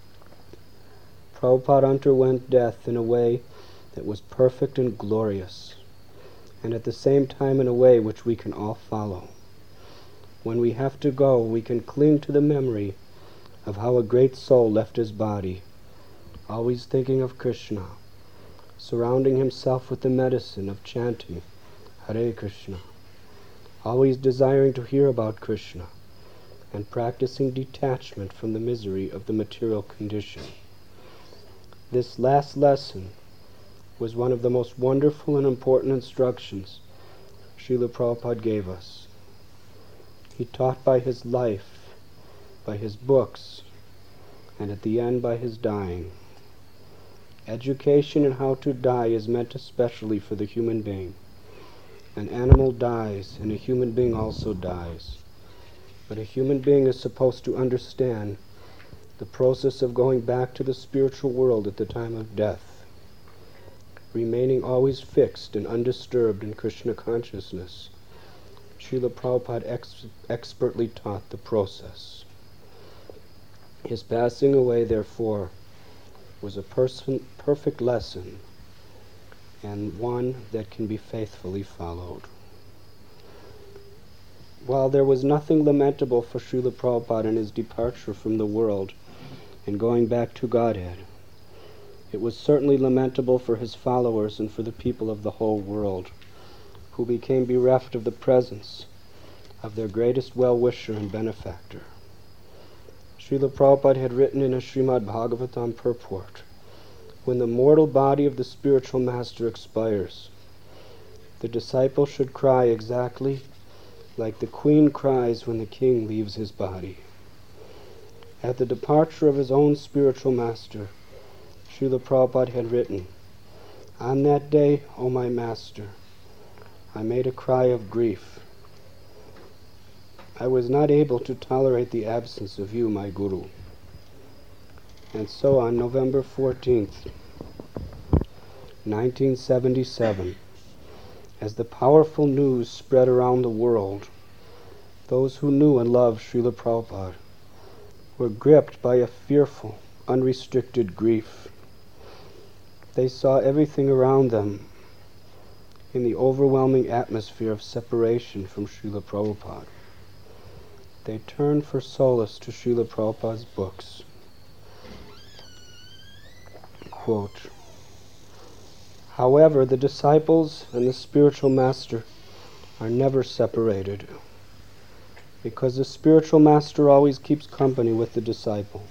Prabhupada underwent death in a way that was perfect and glorious, and at the same time in a way which we can all follow. When we have to go, we can cling to the memory of how a great soul left his body, always thinking of Krishna, surrounding himself with the medicine of chanting Hare Krishna, always desiring to hear about Krishna, and practicing detachment from the misery of the material condition. This last lesson was one of the most wonderful and important instructions Srila Prabhupada gave us. He taught by his life, by his books, and at the end by his dying. Education in how to die is meant especially for the human being. An animal dies, and a human being also dies. But a human being is supposed to understand the process of going back to the spiritual world at the time of death, remaining always fixed and undisturbed in Krishna consciousness. Srila Prabhupada expertly taught the process. His passing away, therefore, was a perfect lesson, and one that can be faithfully followed. While there was nothing lamentable for Srila Prabhupada in his departure from the world and going back to Godhead, it was certainly lamentable for his followers and for the people of the whole world, who became bereft of the presence of their greatest well-wisher and benefactor. Srila Prabhupada had written in a Srimad Bhagavatam purport, "When the mortal body of the spiritual master expires, the disciple should cry exactly like the queen cries when the king leaves his body." At the departure of his own spiritual master, Srila Prabhupada had written, "On that day, O my master, I made a cry of grief. I was not able to tolerate the absence of you, my Guru." And so on November 14th, 1977, as the powerful news spread around the world, those who knew and loved Srila Prabhupada were gripped by a fearful, unrestricted grief. They saw everything around them in the overwhelming atmosphere of separation from Srila Prabhupada. They turned for solace to Srila Prabhupada's books. Quote, "However, the disciples and the spiritual master are never separated, because the spiritual master always keeps company with the disciple.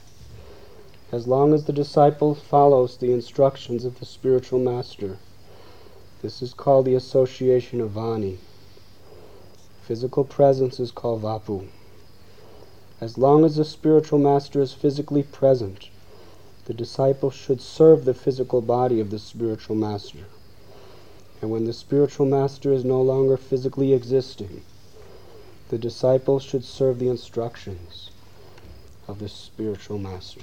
As long as the disciple follows the instructions of the spiritual master, This is called the association of Vani. Physical presence is called Vapu. As long as the spiritual master is physically present, the disciple should serve the physical body of the spiritual master. And when the spiritual master is no longer physically existing, the disciple should serve the instructions of the spiritual master.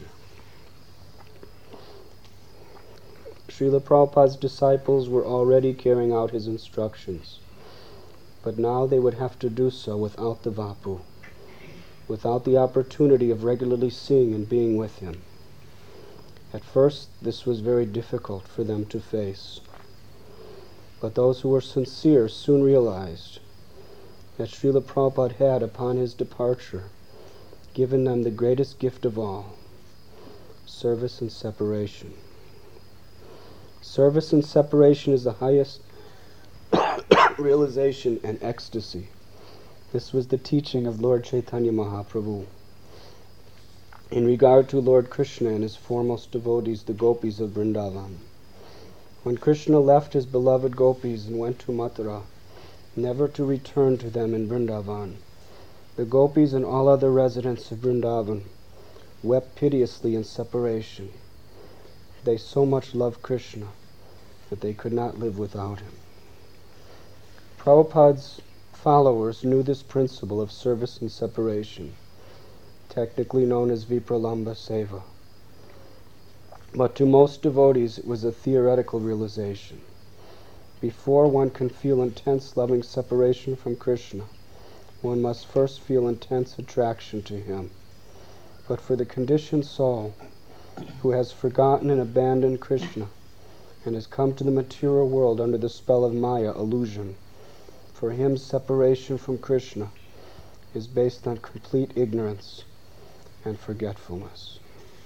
Srila Prabhupada's disciples were already carrying out his instructions, but now they would have to do so without the Vapu, without the opportunity of regularly seeing and being with him. At first, this was very difficult for them to face, but those who were sincere soon realized that Srila Prabhupada had, upon his departure, given them the greatest gift of all, service and separation. Service and separation is the highest realization and ecstasy. This was the teaching of Lord Chaitanya Mahaprabhu. In regard to Lord Krishna and his foremost devotees, the gopis of Vrindavan. When Krishna left his beloved gopis and went to Mathura, never to return to them in Vrindavan, the gopis and all other residents of Vrindavan wept piteously in separation. They so much loved Krishna that they could not live without him. Prabhupada's followers knew this principle of service and separation, technically known as Vipralamba Seva. But to most devotees it was a theoretical realization. Before one can feel intense loving separation from Krishna, one must first feel intense attraction to him. But for the conditioned soul who has forgotten and abandoned Krishna and has come to the material world under the spell of Maya, illusion, for him separation from Krishna is based on complete ignorance and forgetfulness.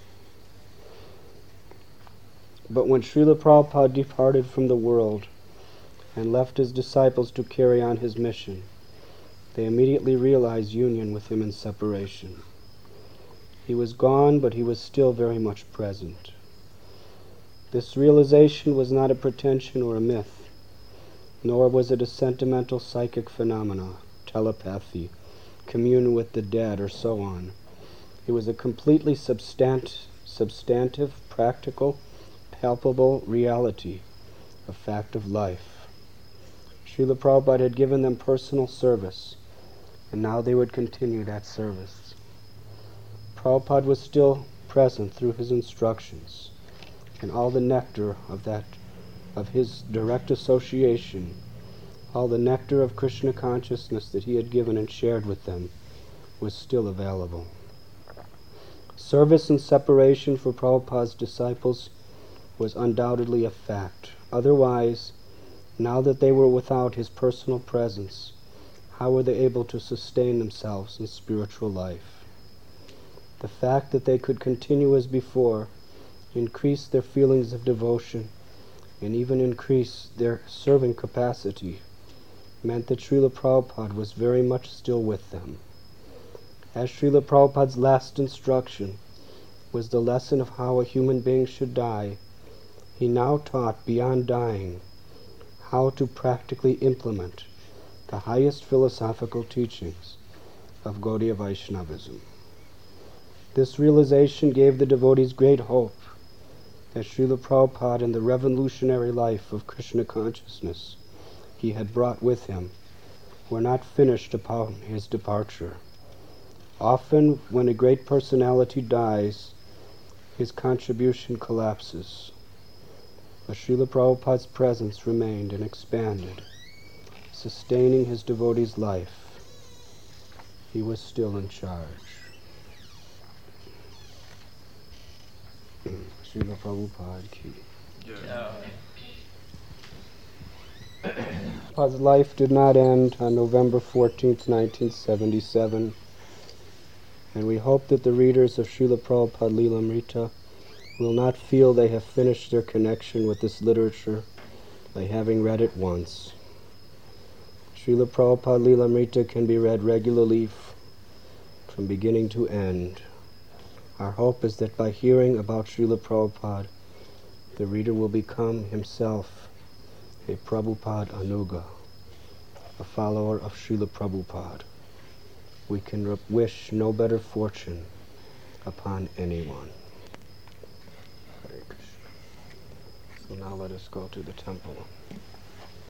But when Srila Prabhupada departed from the world and left his disciples to carry on his mission, they immediately realized union with him in separation. He was gone, but he was still very much present. This realization was not a pretension or a myth, nor was it a sentimental psychic phenomena, telepathy, communion with the dead, or so on. It was a completely substantive, practical, palpable reality, a fact of life. Srila Prabhupada had given them personal service, and now they would continue that service. Prabhupada was still present through his instructions, and all the nectar of his direct association, all the nectar of Krishna consciousness that he had given and shared with them, was still available. Service and separation for Prabhupada's disciples was undoubtedly a fact. Otherwise, now that they were without his personal presence, how were they able to sustain themselves in spiritual life? The fact that they could continue as before increased their feelings of devotion and even increased their serving capacity, meant that Srila Prabhupada was very much still with them. As Srila Prabhupada's last instruction was the lesson of how a human being should die, he now taught, beyond dying, how to practically implement the highest philosophical teachings of Gaudiya Vaishnavism. This realization gave the devotees great hope that Srila Prabhupada and the revolutionary life of Krishna consciousness he had brought with him were not finished upon his departure. Often, when a great personality dies, his contribution collapses. But Srila Prabhupada's presence remained and expanded, sustaining his devotee's life. He was still in charge. Srila Prabhupada ki. Prabhupada's life did not end on November 14th, 1977, and we hope that the readers of Srila Prabhupada Lilamrita will not feel they have finished their connection with this literature by having read it once. Srila Prabhupada Lilamrita can be read regularly from beginning to end. Our hope is that by hearing about Srila Prabhupada, the reader will become himself a Prabhupada Anuga, a follower of Srila Prabhupada. We can wish no better fortune upon anyone. Hare Krishna. So now let us go to the temple.